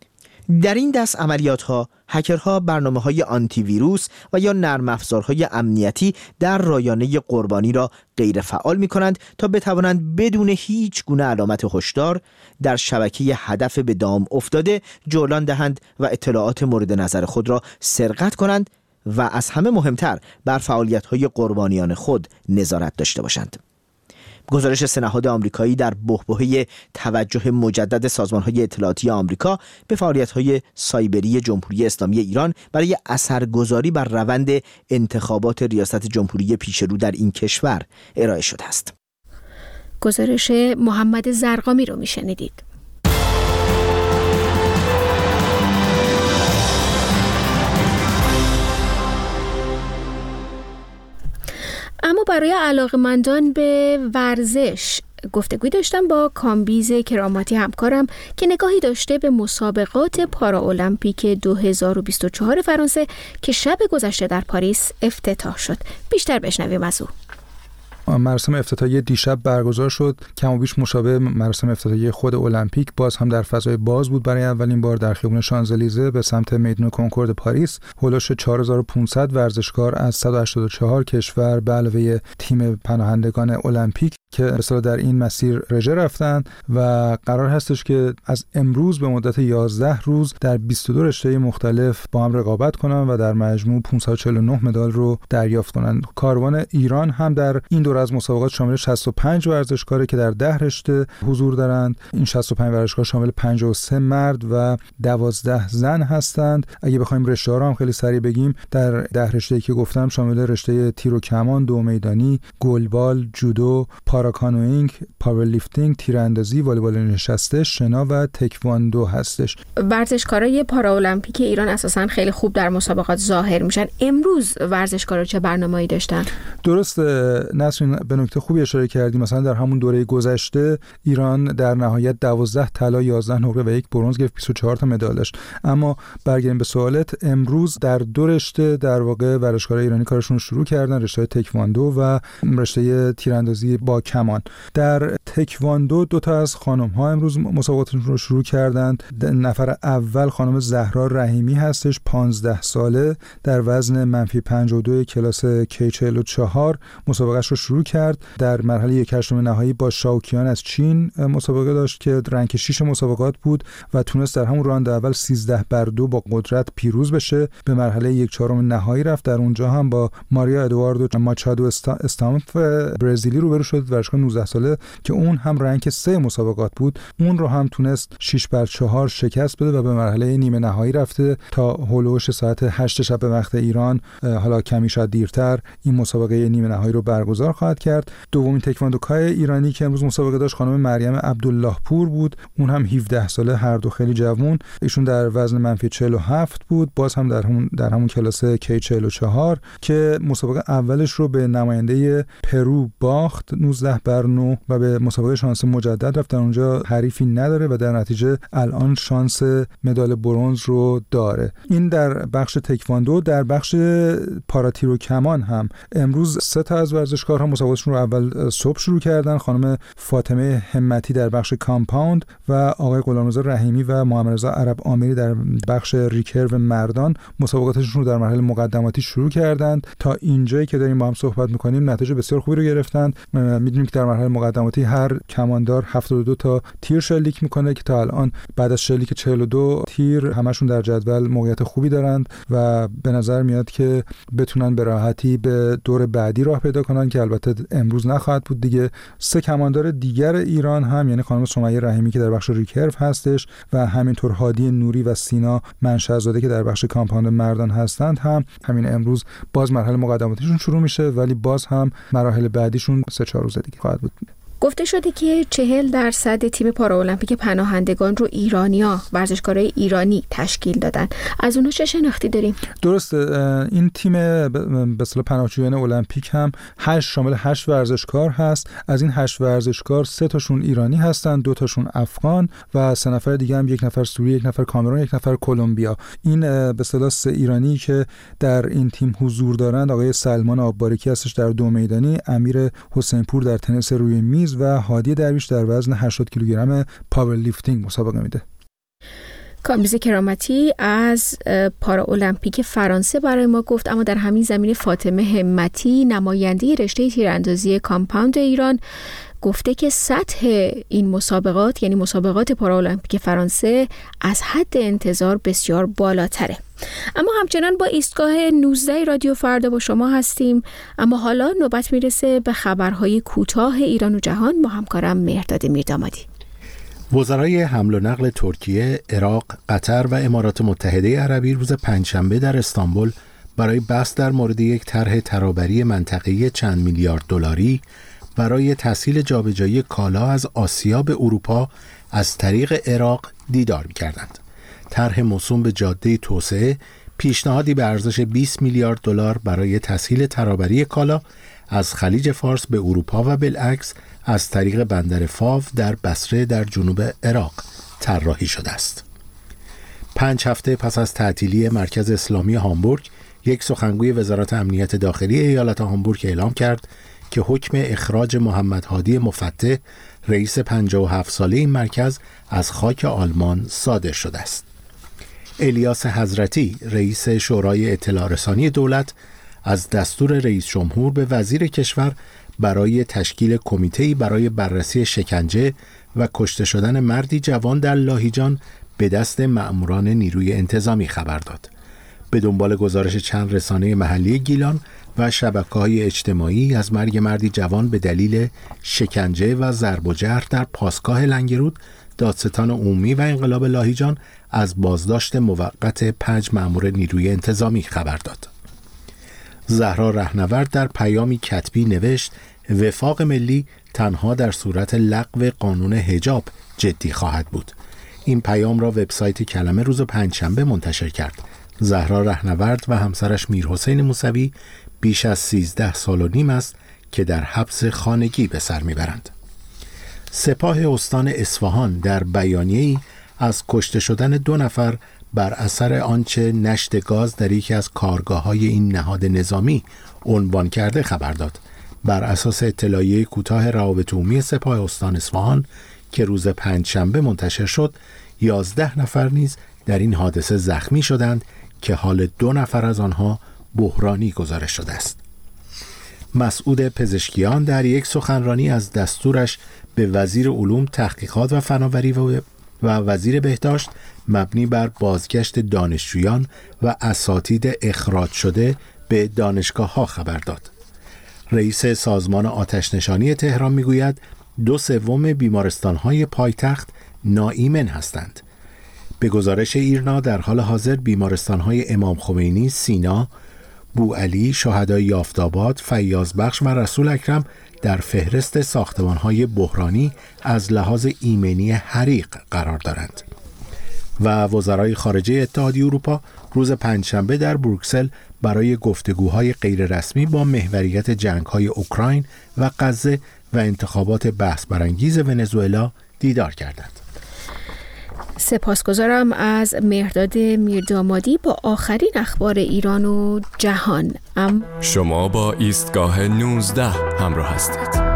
در این دست عملیات ها هکرها برنامه های آنتی ویروس و یا نرم افزارهای امنیتی در رایانه قربانی را غیر فعال می کنند تا بتوانند بدون هیچ گونه علامت هشدار در شبکه هدف به دام افتاده جولان دهند و اطلاعات مورد نظر خود را سرقت کنند و از همه مهمتر بر فعالیت‌های قربانیان خود نظارت داشته باشند. گزارش سه نهاد آمریکایی در بحبوحه توجه مجدد سازمان‌های اطلاعاتی آمریکا به فعالیت‌های سایبری جمهوری اسلامی ایران برای اثرگذاری بر روند انتخابات ریاست جمهوری پیشرو در این کشور ارائه شده است. گزارش محمد زرقامی رو میشنیدید. اما برای علاقه‌مندان به ورزش گفتگوی داشتم با کامبیز کراماتی همکارم که نگاهی داشته به مسابقات پاراولمپیک دو هزار و بیست و چهار فرانسه که شب گذشته در پاریس افتتاح شد. بیشتر بشنویم از او. مراسم افتتاحیه دیشب برگزار شد، کم و بیش مشابه مراسم افتتاحیه خود المپیک، باز هم در فضای باز بود. برای اولین بار در خیابان شانزلیزه به سمت میدان کنکورد پاریس هولوش چهار هزار و پانصد ورزشکار از صد و هشتاد و چهار کشور به علاوه تیم پناهندگان المپیک که اصلا در این مسیر رژه رفتن و قرار هستش که از امروز به مدت یازده روز در بیست و دو رشته مختلف با هم رقابت کنن و در مجموع پانصد و چهل و نه مدال رو دریافت کنن. کاروان ایران هم در این دوره از مسابقات شامل شصت و پنج ورزشکاره که در ده رشته حضور دارند. این شصت و پنج ورزشکار شامل پنجاه و سه مرد و دوازده زن هستند. اگه بخوایم رشته‌ها رو هم خیلی سریع بگیم، در ده رشته‌ای که گفتم شامل رشته تیر و کمان، دو میدانی، گلبال، جودو، پاراکانوئینگ، پاورلیفتینگ، تیراندازی، والیبال نشسته، شنا و تکواندو هستش. ورزشکارای پاراولمپیک ایران اساساً خیلی خوب در مسابقات ظاهر میشن. امروز ورزشکارا چه برنامه‌ای داشتن؟ درست نسرین، به نکته خوبی اشاره کردی. مثلا در همون دوره گذشته ایران در نهایت دوازده طلا، یازده نقره و یک برنز گرفت، بیست و چهار تا مدال داشت. اما برگردیم به سوالت، امروز در دو رشته در واقع ورزشکارای ایرانی کارشون شروع کردن، رشته تکواندو و رشته تیراندازی با کمان. در تکواندو دو تا از خانم ها امروز مسابقاتشون رو شروع کردند. نفر اول خانم زهرا رحیمی هستش، پانزده ساله، در وزن منفی پنجاه و دو کلاس کی چهل و چهار مسابقهش رو شروع کرد. در مرحله یک هشتم نهایی با شاوکیان از چین مسابقه داشت که رنک شش مسابقات بود و تونست در همون راند اول سیزده بر دو با قدرت پیروز بشه. به مرحله یک چهارم نهایی رفت. در اونجا هم با ماریا ادواردو ماچادو استامف برزیلی روبرو شد، ورزشکار نوزده ساله که اون هم رنک سه مسابقات بود. اون رو هم تونست شش بر چهار شکست بده و به مرحله نیمه نهایی رفته تا هولوش ساعت هشت شب به وقت ایران، حالا کمی شاید دیرتر، این مسابقه نیمه نهایی رو برگزار خواهد کرد. دومین تکواندوکای ایرانی که امروز مسابقه داشت خانم مریم عبدالله پور بود. اون هم هفده ساله، هر دو خیلی جوان. ایشون در وزن منفی چهل و هفت بود، باز هم در همون در همون کلاس کی چهل و چهار که مسابقه اولش رو به نماینده پرو باخت نوزده بر نه و به مسابقه شانس مجدد رفت. در اونجا حریفی نداره و در نتیجه الان شانس مدال برنز رو داره. این در بخش تکواندو. در بخش پاراتیر و کمان هم امروز سه تا از ورزشکارها مسابقاتشون رو اول صبح شروع کردن. خانم فاطمه همتی در بخش کامپاوند و آقای غلامرضا رحیمی و محمد رضا عرب آمری در بخش ریکرو مردان مسابقاتشون رو در مرحله مقدماتی شروع کردند. تا اینجایی که داریم با هم صحبت می‌کنیم نتیجه بسیار خوبی رو گرفتند. می‌دونیم که در مرحله مقدماتی هر کماندار هفتاد و دو تا تیر شلیک میکنه که تا الان بعد از شلیک چهل و دو تیر همشون در جدول موقعیت خوبی دارند و به نظر میاد که بتونن به راحتی به دور بعدی راه پیدا کنن که البته امروز نخواهد بود دیگه. سه کماندار دیگر ایران هم، یعنی خانم سمیه رحیمی که در بخش ریکرو هستش و همینطور هادی نوری و سینا منشأزاده که در بخش کامپاوند مردان هستند، هم همین امروز باز مرحله مقدماتیشون شروع میشه، ولی باز هم مراحل بعدیشون سه چهار روز دیگه خواهد بود. گفته شده که چهل درصد تیم پاراولمپیک پناهندگان رو ایرانیا، ورزشکارای ایرانی تشکیل دادن. از اونها چه شناختی داریم؟ درسته. این تیم به اصطلاح پناهجویان المپیک هم هشت شامل هشت ورزشکار هست. از این هشت ورزشکار سه تاشون ایرانی هستن، دو تاشون افغان و سه نفر دیگه هم، یک نفر سوریه، یک نفر کامرون، یک نفر کلمبیا. این به اصطلاح سه ایرانی که در این تیم حضور دارند آقای سلمان آببارکی هستش در دو میدانی، امیر حسینپور در تنیس روی میز و هادی درویش در وزن هشتاد کیلوگرم پاور لیفتینگ مسابقه میده. کامبیز کرامتی از پاراولمپیک فرانسه برای ما گفت، اما در همین زمینه فاطمه همتی نماینده رشته تیراندازی کامپاند ایران گفته که سطح این مسابقات یعنی مسابقات پاراولمپیک فرانسه از حد انتظار بسیار بالاتره. اما همچنان با ایستگاه نوزده رادیو فردا با شما هستیم، اما حالا نوبت میرسه به خبرهای کوتاه ایران و جهان با همکارم مهرداد میردامادی. وزرای حمل و نقل ترکیه، عراق، قطر و امارات متحده عربی روز پنجشنبه در استانبول برای بحث در مورد یک طرح ترابری منطقه‌ای چند میلیارد دلاری برای تسهیل جابجایی کالا از آسیا به اروپا از طریق عراق دیدار کردند. طرح موسوم به جاده توسعه پیشنهادی به ارزش بیست میلیارد دلار برای تسهیل ترابری کالا از خلیج فارس به اروپا و بالعکس از طریق بندر فاو در بصره در جنوب عراق طراحی شده است. پنج هفته پس از تعطیلی مرکز اسلامی هامبورگ، یک سخنگوی وزارت امنیت داخلی ایالت هامبورگ اعلام کرد که حکم اخراج محمد هادی مفتح، رئیس پنجاه و هفت ساله این مرکز، از خاک آلمان صادر شده است. الیاس حضرتی، رئیس شورای اطلاع رسانی دولت، از دستور رئیس جمهور به وزیر کشور برای تشکیل کمیته‌ای برای بررسی شکنجه و کشته شدن مردی جوان در لاهیجان به دست مأموران نیروی انتظامی خبر داد. به دنبال گزارش چند رسانه محلی گیلان و شبکه‌های اجتماعی از مرگ مردی جوان به دلیل شکنجه و ضرب و جرح در پاسگاه لنگرود، دادستان عمومی و انقلاب لاهیجان از بازداشت موقت پنج مأمور نیروی انتظامی خبر داد. زهرا رهنورد در پیامی کتبی نوشت وفاق ملی تنها در صورت لغو قانون حجاب جدی خواهد بود. این پیام را وبسایت کلمه روز پنجشنبه منتشر کرد. زهرا رهنورد و همسرش میرحسین موسوی بیش از سیزده سال و نیم است که در حبس خانگی به سر میبرند. سپاه استان اصفهان در بیانیه‌ای از کشته شدن دو نفر بر اثر آنچه نشت گاز در یکی از کارگاه‌های این نهاد نظامی عنوان کرده خبر داد. بر اساس اطلاعیه کوتاه روابط عمومی سپاه استان اصفهان که روز پنجشنبه منتشر شد، یازده نفر نیز در این حادثه زخمی شدند که حال دو نفر از آنها بحرانی گزارش شده است. مسعود پزشکیان در یک سخنرانی از دستورش به وزیر علوم، تحقیقات و فناوری و وزیر بهداشت مبنی بر بازگشت دانشجویان و اساتید اخراج شده به دانشگاه‌ها خبر داد. رئیس سازمان آتش‌نشانی تهران میگوید دو سوم بیمارستان‌های پایتخت ناایمن هستند. به گزارش ایرنا در حال حاضر بیمارستان‌های امام خمینی، سینا، بوعلی، شهدای یافت‌آباد، فیاضبخش و رسول اکرم در فهرست ساختمان‌های بحرانی از لحاظ ایمنی حریق قرار دارند. و وزرای خارجه اتحادیه اروپا روز پنجشنبه در بروکسل برای گفتگوهای غیررسمی با محوریت جنگ‌های اوکراین و غزه و انتخابات بحث برانگیز ونزوئلا دیدار کردند. سپاسگزارم از مهرداد میردامادی با آخرین اخبار ایران و جهان. ام... شما با ایستگاه نوزده همراه هستید.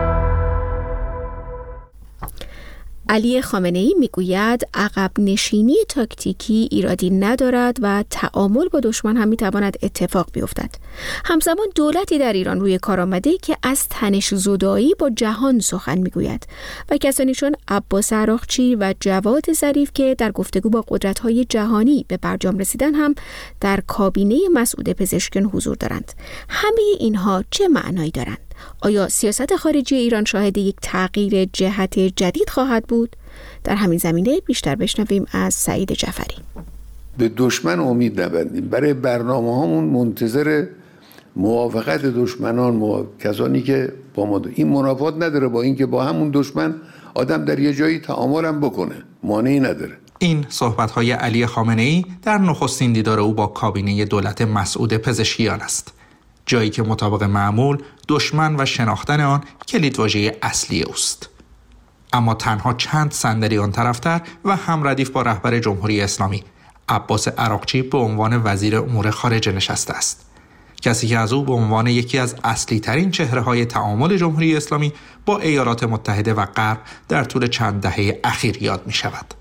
علی خامنه‌ای میگوید عقب نشینی تاکتیکی ایرادی ندارد و تعامل با دشمن هم میتواند اتفاق بیفتد. همزمان دولتی در ایران روی کار آمده که از تنش زدایی با جهان سخن میگوید و کسانی چون عباس عراقچی و جواد ظریف که در گفتگو با قدرت‌های جهانی به برجام رسیدن هم در کابینه مسعود پزشکیان حضور دارند. همه اینها چه معنایی دارند؟ آیا سیاست خارجی ایران شاهد یک تغییر جهت جدید خواهد بود؟ در همین زمینه بیشتر بشنویم از سعید جعفری. به دشمن امید نبندیم. برای برنامه هامون منتظر موافقت دشمنان، مو... کسانی که با ما این منافات نداره با اینکه با همون دشمن آدم در یه جایی تعامل هم بکنه، مانعی نداره. این صحبت‌های علی خامنه‌ای در نخستین دیدار او با کابینه دولت مسعود پزشکیان است. جایی که مطابق معمول دشمن و شناختن آن کلیدواژه اصلی اوست. اما تنها چند صندلی آن طرفتر و هم ردیف با رهبر جمهوری اسلامی عباس عراقچی به عنوان وزیر امور خارجه نشسته است. کسی که از او به عنوان یکی از اصلی ترین چهره های تعامل جمهوری اسلامی با ایالات متحده و غرب در طول چند دهه اخیر یاد می شود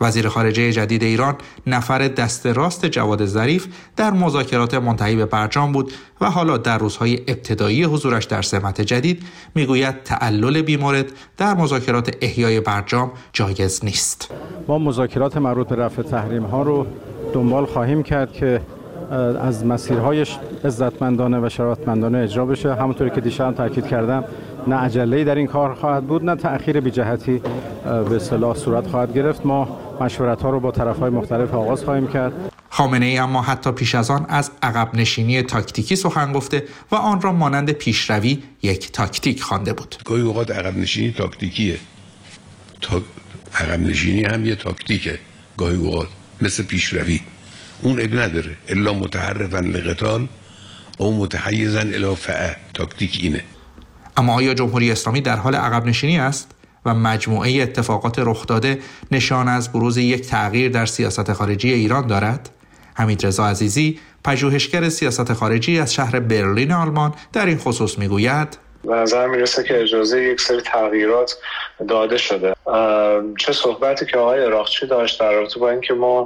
وزیر خارجه جدید ایران نفر دست راست جواد ظریف در مذاکرات منتهی به برجام بود و حالا در روزهای ابتدایی حضورش در سمت جدید میگوید تعلل بیمورد در مذاکرات احیای برجام جایز نیست. ما مذاکرات مربوط به رفع تحریم ها رو دنبال خواهیم کرد که از مسیرهایش عزتمندانه و شرافتمندانه اجرا بشه. همونطوری که دیشب هم تاکید کردم، نه عجله‌ای در این کار خواهد بود، نه تأخیر بی جهتی به اصطلاح صورت خواهد گرفت. ما مشورت‌ها رو با طرف‌های مختلف آغاز خواهیم کرد. خامنه ای اما حتی پیش از آن از عقب نشینی تاکتیکی سخن گفته و آن را مانند پیشروی یک تاکتیک خوانده بود. گاهی اوقات عقب نشینی تاکتیکیه. تا... عقب نشینی هم یه تاکتیکه. گاهی اوقات مثل پیشروی. اون اب نداره الا متحرفا لقتال او متحیزا الی فعل. تاکتیک اینه. اما آیا جمهوری اسلامی در حال عقب نشینی است و مجموعه اتفاقات رخ داده نشان از بروز یک تغییر در سیاست خارجی ایران دارد؟ حمیدرضا عزیزی، پژوهشگر سیاست خارجی از شهر برلین آلمان، در این خصوص میگوید: به نظر میرسه که اجازه یک سری تغییرات داده شده. چه صحبتی که آقای عراقچی داشت در رابطه با اینکه ما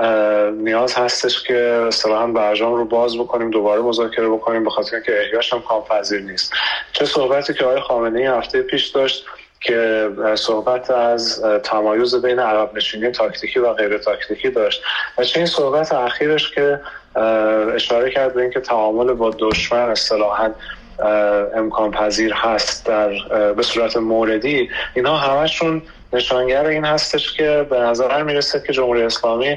نیاز هستش که اصطلاحاً برجام رو باز بکنیم، دوباره مذاکره بکنیم به خاطر اینکه احیاش هم کامپذیر نیست. چه صحبتی که آقای خامنه‌ای هفته پیش داشت که صحبت از تمایز بین عقب نشینی تاکتیکی و غیر تاکتیکی داشت و چه این صحبت اخیرش که اشاره کرد به اینکه تعامل با دشمن اصطلاحاً امکان پذیر هست در به صورت موردی، اینا همشون نشانگر این هستش که به نظر میرسه که جمهوری اسلامی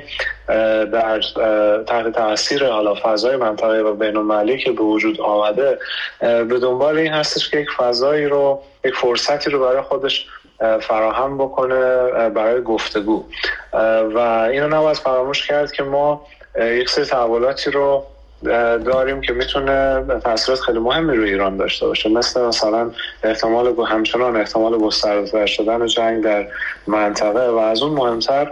در تحت تاثیر حالا فضای منطقه و بین المللی که به وجود آمده به دنبال این هستش که یک فضایی رو، یک فرصتی رو برای خودش فراهم بکنه برای گفتگو و اینو نباید فراموش کرد که ما یک سری تحولاتی رو داریم که میتونه تاثیرات خیلی مهمی روی ایران داشته باشه، مثل مثلا احتمال همچنان احتمال گسترده شدن جنگ در منطقه و از اون مهمتر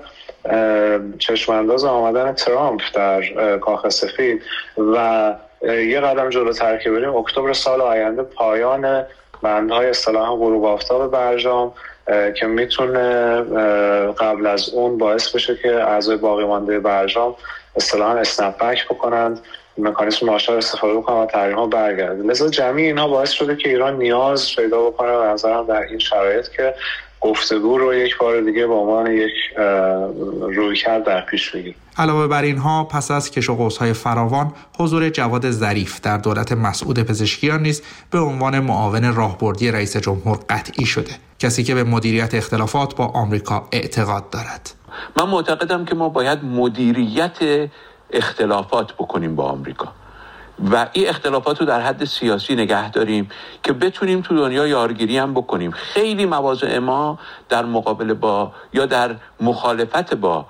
چشم انداز آمدن ترامپ در کاخ سفید و یه قدم جلوتر که بریم اکتبر سال آینده پایان بندهای اصطلاحاً غروب آفتاب برجام که میتونه قبل از اون باعث بشه که اعضای باقی مانده برجام اصطلاحاً اسنپ بک بکنند، مکانیزم مارشال استفاده بکنن و تحریم ها برگرده. لذا جمعی اینها باعث شده که ایران نیاز پیدا بکنه و نظرم در این شرایط که گفتگو رو یک بار دیگه به عنوان یک رویکرد در پیش بگیره. علاوه بر اینها پس از کش و قوس‌های فراوان حضور جواد ظریف در دولت مسعود پزشکیان نیز به عنوان معاون راهبردی رئیس جمهور قطعی شده، کسی که به مدیریت اختلافات با آمریکا اعتقاد دارد. من معتقدم که ما باید مدیریت اختلافات بکنیم با آمریکا و این اختلافات رو در حد سیاسی نگه داریم که بتونیم تو دنیا یارگیری هم بکنیم. خیلی مواضع ما در مقابل با یا در مخالفت با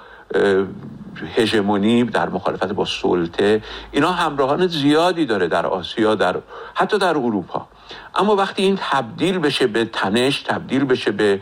هژمونی، در مخالفت با سلطه، اینا همراهان زیادی داره در آسیا، در حتی در اروپا. اما وقتی این تبدیل بشه به تنش، تبدیل بشه به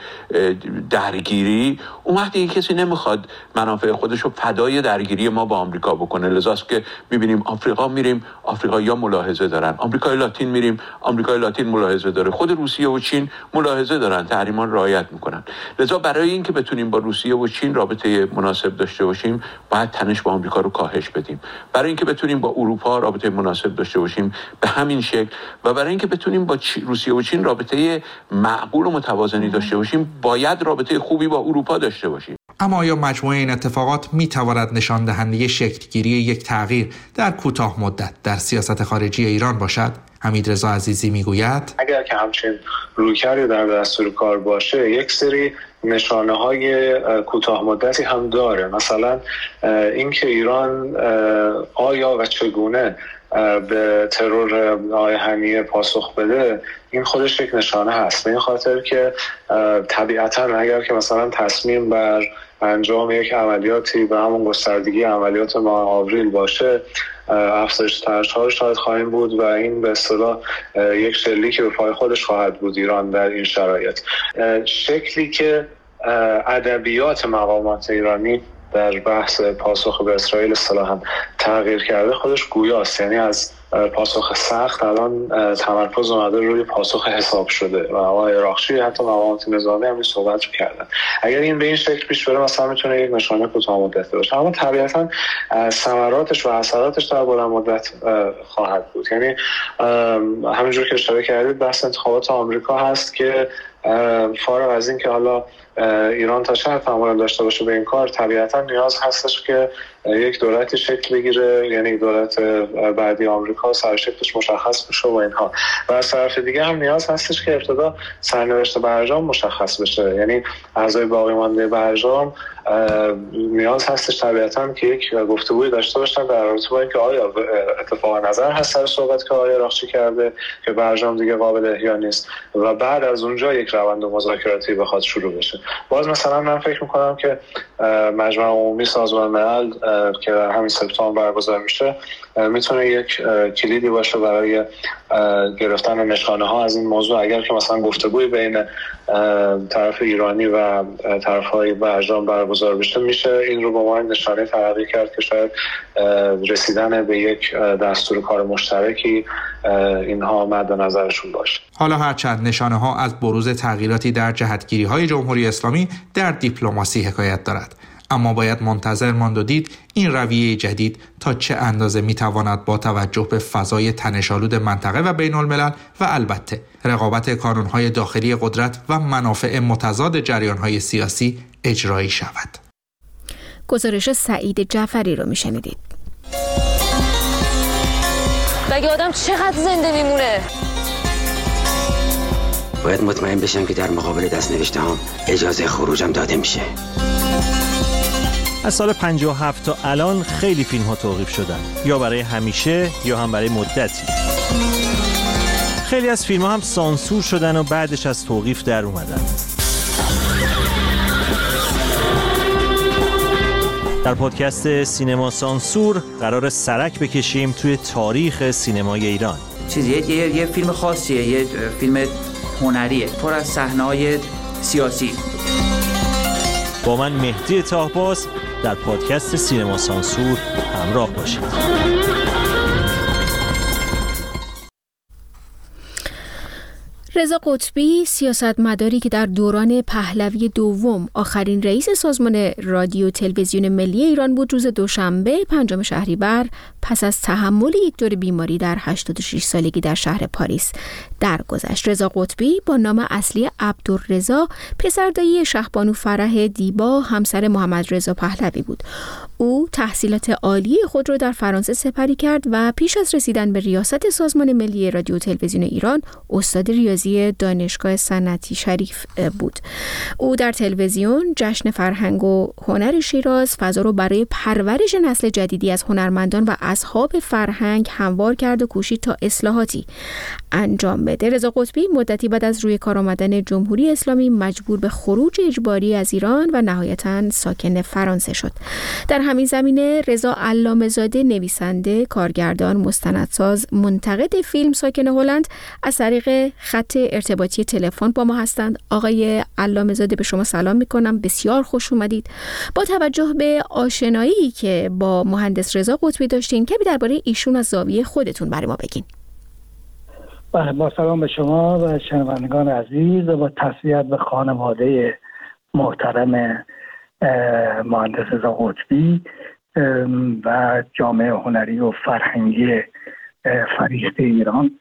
درگیری، اون وقتی کسی نمیخواد منافع خودش رو فدای درگیری ما با آمریکا بکنه. لذاست که میبینیم آفریقا میریم، آفریقایی‌ها ملاحظه دارن، آمریکای لاتین میریم، آمریکای لاتین ملاحظه داره، خود روسیه و چین ملاحظه دارن، تحریمان رعایت میکنن. لذا برای اینکه بتونیم با روسیه و چین رابطه مناسب داشته باشیم، باید تنش با آمریکا رو کاهش بدیم. برای اینکه بتونیم با اروپا رابطه مناسب داشته باشیم به همین شکل و برای اینکه بتونیم با روسیه و چین رابطه معقول و متوازنی داشته باشیم، باید رابطه خوبی با اروپا داشته باشیم. اما آیا مجموعه این اتفاقات می تواند نشان دهنده شکلگیری یک تغییر در کوتاه مدت در سیاست خارجی ایران باشد؟ حمیدرضا عزیزی میگوید اگر که همچین رویکردی در دستور کار باشه، یک سری نشانه های کوتاه مدتی هم داره. مثلا اینکه ایران آیا و چگونه به ترور آقای حمیه پاسخ بده، این خودش یک نشانه هست. به این خاطر که طبیعتا اگر که مثلا تصمیم بر انجام یک عملیاتی به همون گستردگی عملیات ماه آوریل باشه، افزایش ترس‌ها رو شاید خواهیم بود و این به اصطلاح یک شلیک به پای خودش خواهد بود ایران در این شرایط. شکلی که ادبیات مقامات ایرانی در بحث پاسخ به اسرائیل اصطلاحاً تغییر کرده خودش گویاست، یعنی از پاسخ سخت الان تمرکز اومده روی پاسخ حساب شده و آقای عراقچی حتی مقامات نظامی هم این صحبت رو کردن. اگر این به این شکل پیش بره مثلا میتونه یک نشانه کوتاه مدت باشه، اما طبیعتا ثمراتش و اثراتش در بلند مدت خواهد بود. یعنی همونجور که اشاره کردید بحث انتخابات آمریکا هست که فارغ از این که حالا ایران تا چه حد تمایل داشته باشه به این کار، طبیعتا نیاز هستش که یک دولتی شکل بگیره، یعنی دولت بعدی آمریکا سرشکلش مشخص بشه و اینها. و از طرف دیگه هم نیاز هستش که ابتدا سرنوشت برجام مشخص بشه، یعنی اعضای باقی مانده برجام نیاز هستش طبیعتا که یک گفتگوی داشته باشن در رابطه با اینکه آیا اتفاق نظر هست سر صحبت که آقای عراقچی کرده که برجام دیگه قابل احیا نیست و بعد از اونجا یک روند مذاکراتی بخواد شروع بشه. باز مثلا من فکر می‌کنم که مجمع عمومی سازمان ملل که در همین سپتامبر برگزار میشه میتونه یک کلیدی باشه برای گرفتن نشانه ها از این موضوع. اگر که مثلا گفتگوی بین طرف ایرانی و طرف‌های برجام برگزار بشه، میشه این رو به عنوان نشانه تلقی کرد که شاید رسیدن به یک دستور کار مشترکی اینها مد نظرشون باشه. حالا هرچند نشانه ها از بروز تغییراتی در جهتگیری های جمهوری اسلامی در دیپلماسی حکایت دارد، اما باید منتظر ماند و دید این رویه جدید تا چه اندازه میتواند با توجه به فضای تنش‌آلود منطقه و بین الملل و البته رقابت کانون‌های داخلی قدرت و منافع متضاد جریان‌های سیاسی اجرایی شود. گزارش سعید جعفری رو میشنیدید. مگه آدم چقدر زنده میمونه؟ باید مطمئن بشم که در مقابل دست نوشته هم اجازه خروجم داده میشه. از سال پنجاه و هفت تا الان خیلی فیلم ها توقیف شدن، یا برای همیشه یا هم برای مدتی. خیلی از فیلم ها هم سانسور شدن و بعدش از توقیف در اومدن. در پادکست سینما سانسور قرار سرک بکشیم توی تاریخ سینمای ایران. چیزیه یه, یه فیلم خاصیه، یه فیلم هنریه پر از صحنه‌های سیاسی. با من مهدی طاهباز در پادکست سینما سانسور همراه باشید. رضا قطبی سیاستمداری که در دوران پهلوی دوم آخرین رئیس سازمان رادیو تلویزیون ملی ایران بود، روز دوشنبه پنجم شهریور پس از تحمل یک دور بیماری در هشتاد و شش سالگی در شهر پاریس درگذشت. رضا قطبی با نام اصلی عبدالرضا پسردایی شهبانو فرح دیبا همسر محمد رضا پهلوی بود. او تحصیلات عالی خود را در فرانسه سپری کرد و پیش از رسیدن به ریاست سازمان ملی رادیو تلویزیون ایران استاد ریاضی دانشگاه صنعتی شریف بود. او در تلویزیون جشن فرهنگ و هنر شیراز فضا را برای پرورش نسل جدیدی از هنرمندان و اصحاب فرهنگ هموار کرد و کوشید تا اصلاحاتی انجام بده. رضا قطبی مدتی بعد از روی کار آمدن جمهوری اسلامی مجبور به خروج اجباری از ایران و نهایتاً ساکن فرانسه شد. در همین زمینه رضا علامه‌زاده نویسنده، کارگردان، مستندساز، منتقد فیلم ساکن هلند از طریق خط ارتباطی تلفن با ما هستند. آقای علامه‌زاده به شما سلام می‌کنم، بسیار خوش اومدید. با توجه به آشنایی که با مهندس رضا قطبی داشتین، کمی درباره ایشون از زاویه خودتون برای ما بگین. با سلام به شما و شنوندگان عزیز و با تسلیت به خانواده محترم مهندس رضا قطبی و جامعه هنری و فرهنگی فریخته ایران.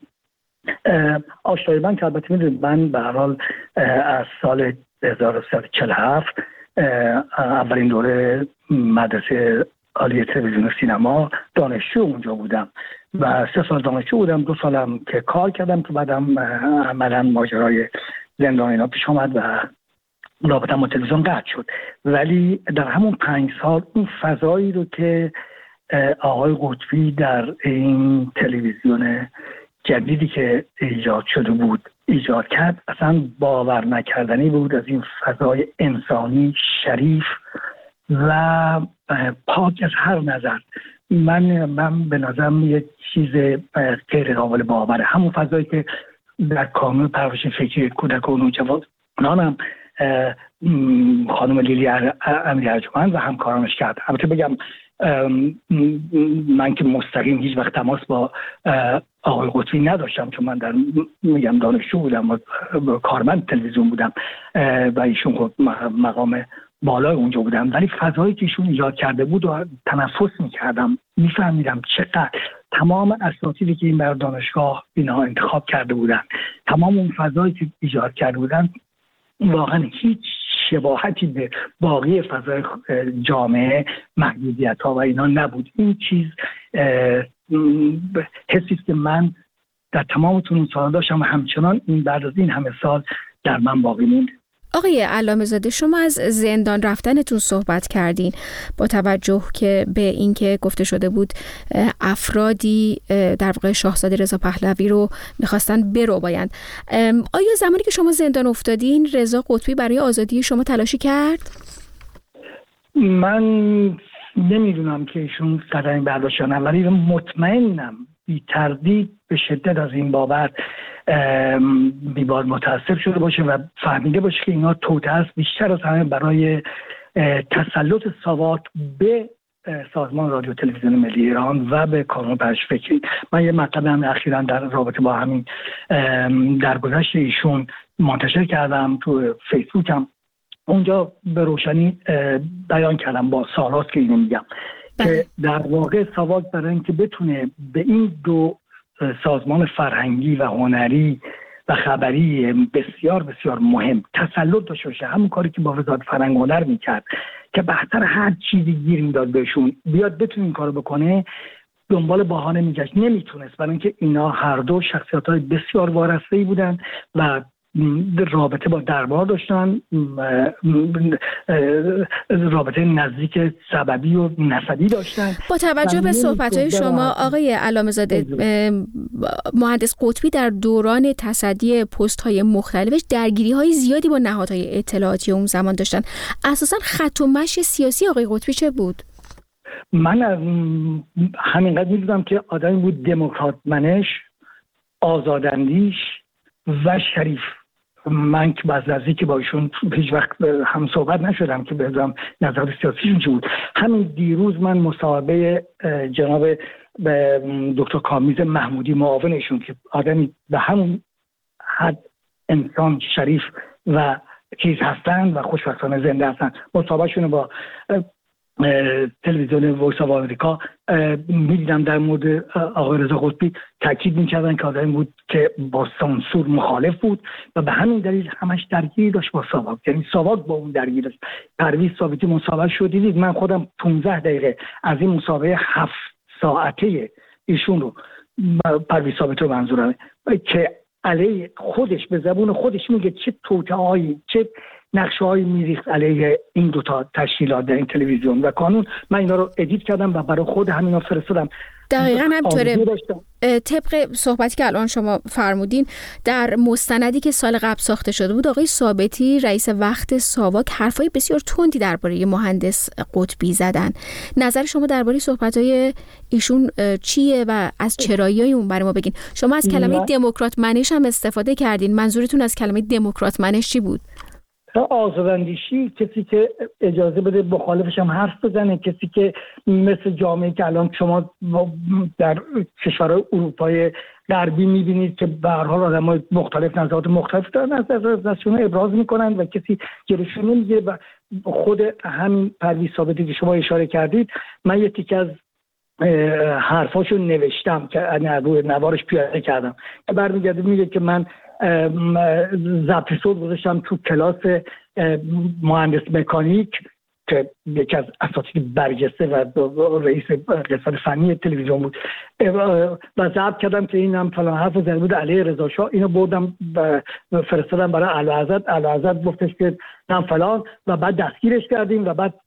آشنایی من که البته میدونید من به هر حال از سال هزار و سیصد و چهل و هفت اولین دوره مدرسه عالی تلویزیون و سینما دانشجو اونجا بودم و سه سال دانشجو بودم، دو سالم که کار کردم که بعدم عملا ماجرای زندان اینا پیش آمد و رابطه‌ام با تلویزیون قطع شد. ولی در همون پنج سال اون فضایی رو که آقای قطبی در این تلویزیون جدیدی که ایجاد شده بود ایجاد کرد اصلا باور نکردنی بود. از این فضای انسانی شریف و پاک از هر نظر، من من به نظرم یک چیز غیر قابل باوره. همون فضایی که در کانون پرورش فکری کودک و نوجوانانم خانم لیلی امیر ارجمند و همکارانش کرد. البته بگم من که مستقیم هیچ وقت تماس با آقای قطبی نداشتم، چون من در میگم دانشجو بودم و کارمند تلویزیون بودم و ایشون خب مقام بالای اونجا بودم، ولی فضایی که ایشون ایجاد کرده بود و تنفس میکردم، میفهمیدم چقدر تمام اساتیدی که این بر دانشگاه اینها انتخاب کرده بودن، تمام اون فضایی که ایجاد کرده بودن واقعا هیچ شباهتی به باقی فضای جامعه، محدودیت ها و اینا نبود. این چیز حسیست که من در تمام اون سال داشتم و همچنان این بعد از این همه سال در من باقی موند. آقای علامه زاده، شما از زندان رفتنتون صحبت کردین با توجه که به اینکه گفته شده بود افرادی در واقع شاهزاده رضا پهلوی رو میخواستن بربایند. آیا زمانی که شما زندان افتادین رضا قطبی برای آزادی شما تلاشی کرد؟ من نمیدونم که ایشون قدمی برداشتن، ولی مطمئنم بی تردید به شدت از این بابت بیبار متاسف شده باشه و فهمیده باشه که اینا توطئه است بیشتر از همه برای تسلط ساواک به سازمان رادیو تلویزیون ملی ایران و به کانون پخش فکری. من یه مطلب هم اخیراً در رابطه با همین درگذشت ایشون منتشر کردم تو فیسبوکم، اونجا به روشنی بیان کردم با سالاست که اینو میگم که در واقع ساواک برای اینکه بتونه به این دو سازمان فرهنگی و هنری و خبری بسیار بسیار مهم تسلط داشته باشه، همون کاری که با وزارت فرهنگ و هنر میکرد که بهتر هر چیزی گیر میداد بهشون، بیاد بتونه این کارو بکنه، دنبال بهانه میگشت، نمیتونست، برای اینکه اینا هر دو شخصیت‌های بسیار وارسته‌ای بودن و رابطه با دربار داشتن، رابطه نزدیک سببی و نسبی داشتن. با توجه به صحبت‌های شما آقای علامه زاده، مهندس قطبی در دوران تصدی پست‌های مختلفش درگیری‌های زیادی با نهادهای اطلاعاتی اون زمان داشتن. اساساً خط و مشی سیاسی آقای قطبی چه بود؟ من همینقدر می‌دونم که آدمی بود دموکرات منش، آزاداندیش و شریف. من که بعض نزدیکی با ایشون هیچ وقت هم صحبت نشدم که بدونم نظر سیاسیشون چی بود. همین دیروز من مصاحبه جناب دکتر کامیز محمودی معاون ایشون که آدمی به همون حد انسان شریف و چیز هستن و خوشبختانه زنده هستن، مصاحبهشون با تلویزیون وایس آف آمریکا میدیدم در مورد آقای رضا قطبی تاکید میکردن که آدمی بود که با سانسور مخالف بود و به همین دلیل همش درگیری داشت با ساواک، یعنی ساواک با اون درگیری داشت. پرویز ثابتی مصاحبه شد، دیدید من خودم پانزده دقیقه از این مصاحبه هفت ساعته ایشون رو، پرویز ثابت رو منظورمه، که علیه خودش به زبون خودش میگه چه توطئه‌هایی چه نقشه‌هایی میریخت علیه این دوتا تشکیلات در این تلویزیون و کانون. من اینا رو ادیت کردم و برای خود همینا فرستادم. دقیقاً همینطوره. طبق صحبتی که الان شما فرمودین، در مستندی که سال قبل ساخته شده بود آقای ثابتی رئیس وقت ساواک حرفای بسیار تندی درباره مهندس قطبی زدن. نظر شما درباره صحبت‌های ایشون چیه و از چرایی‌های اون برای ما بگین؟ شما از کلمه دموکرات منش هم استفاده کردین. منظورتون از کلمه دموکرات منش چی بود؟ آزاداندیشی، کسی که اجازه بده مخالفش هم حرف بزنه، کسی که مثل جامعه که الان شما در کشورهای اروپای غربی میبینید که به هر حال آدمای مختلف نظرات مختلف دارن، از نظرشون ابراز میکنن و کسی جلوشون نمیگیره. و خود همین پرویز ثابتی که شما اشاره کردید، من یه تیکه از حرفاشو نوشتم که روی نوارش پیاده کردم که برمیگرده میگه که من ضبط صوت گذاشتم تو کلاس مهندس مکانیک که یکی از اساتید برجسته و رئیس قسمت فنی تلویزیون بود و ضبط کردم که این هم فلان حرف زده بود علیه رضا شاه. اینو بردم فرستادم برای اعلیحضرت. اعلیحضرت گفتش که نه فلان و بعد دستگیرش کردیم و بعد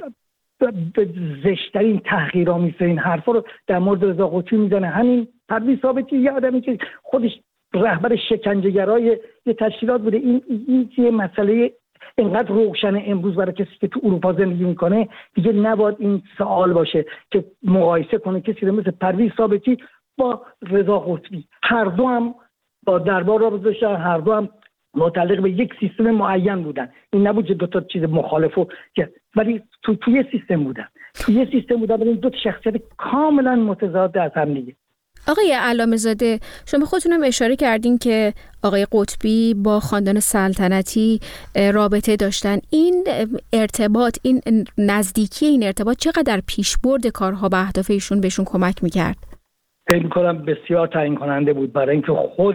زشترین تحقیرآمیز این حرفا رو در مورد رضا قطبی میزنه. همین پرویز ثابتی یه آدمی که خودش رهبر شکنجهگرای یه تشکیلات بوده. این این یه مسئله اینقدر روشن امروز برای کسی که تو اروپا زندگی میکنه دیگه نباید این سوال باشه که مقایسه کنه کسی رو مثل پرویز ثابتی با رضا قطبی. هر دو هم با دربار رابطه داشتن، هر دو هم متعلق به یک سیستم معین بودن. این نبود که دو تا چیز مخالفو که ولی تو توی سیستم بودن توی سیستم بودن ولی دو تا شخصیت کاملا متضاد از هم دیگه. آقای علامه زاده، شما خودتونم اشاره کردین که آقای قطبی با خاندان سلطنتی رابطه داشتن. این ارتباط، این نزدیکی، این ارتباط چقدر در پیشبرد کارها و اهداف ایشون بهشون کمک میکرد؟ فکر می‌کنم بسیار تعیین کننده بود، برای اینکه خود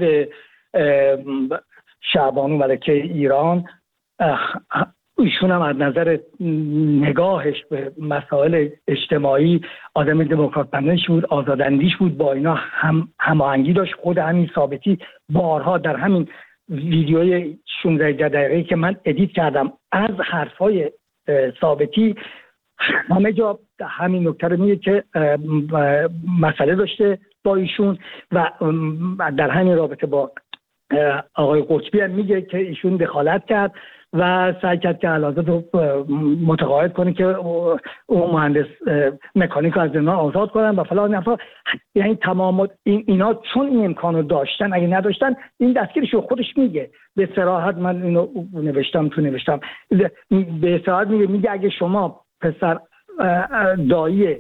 شعبانو ملکه ایران ایشون هم از نظر نگاهش به مسائل اجتماعی آدم دموکرات‌پندش بود، آزاداندیش بود، با اینا هم هماهنگی داشت. خود همین ثابتی بارها در همین ویدیوی شانزده دقیقه‌ای که من ادیت کردم از حرفای ثابتی همه جا همین نکته رو میگه که مسئله داشته با ایشون و در همین رابطه با آقای قطبی هم میگه که ایشون دخالت کرد و سعی کرد که علازت رو متقاعد کنه که اون مهندس مکانیک از زندان آزاد کنن و فلان نفر. یعنی تمام این اینا چون این امکانو داشتن، اگه نداشتن این دستگیرشو خودش میگه به صراحت. من اینو نوشتم تو نوشتم به صراحت میگه میگه اگه شما پسر دایی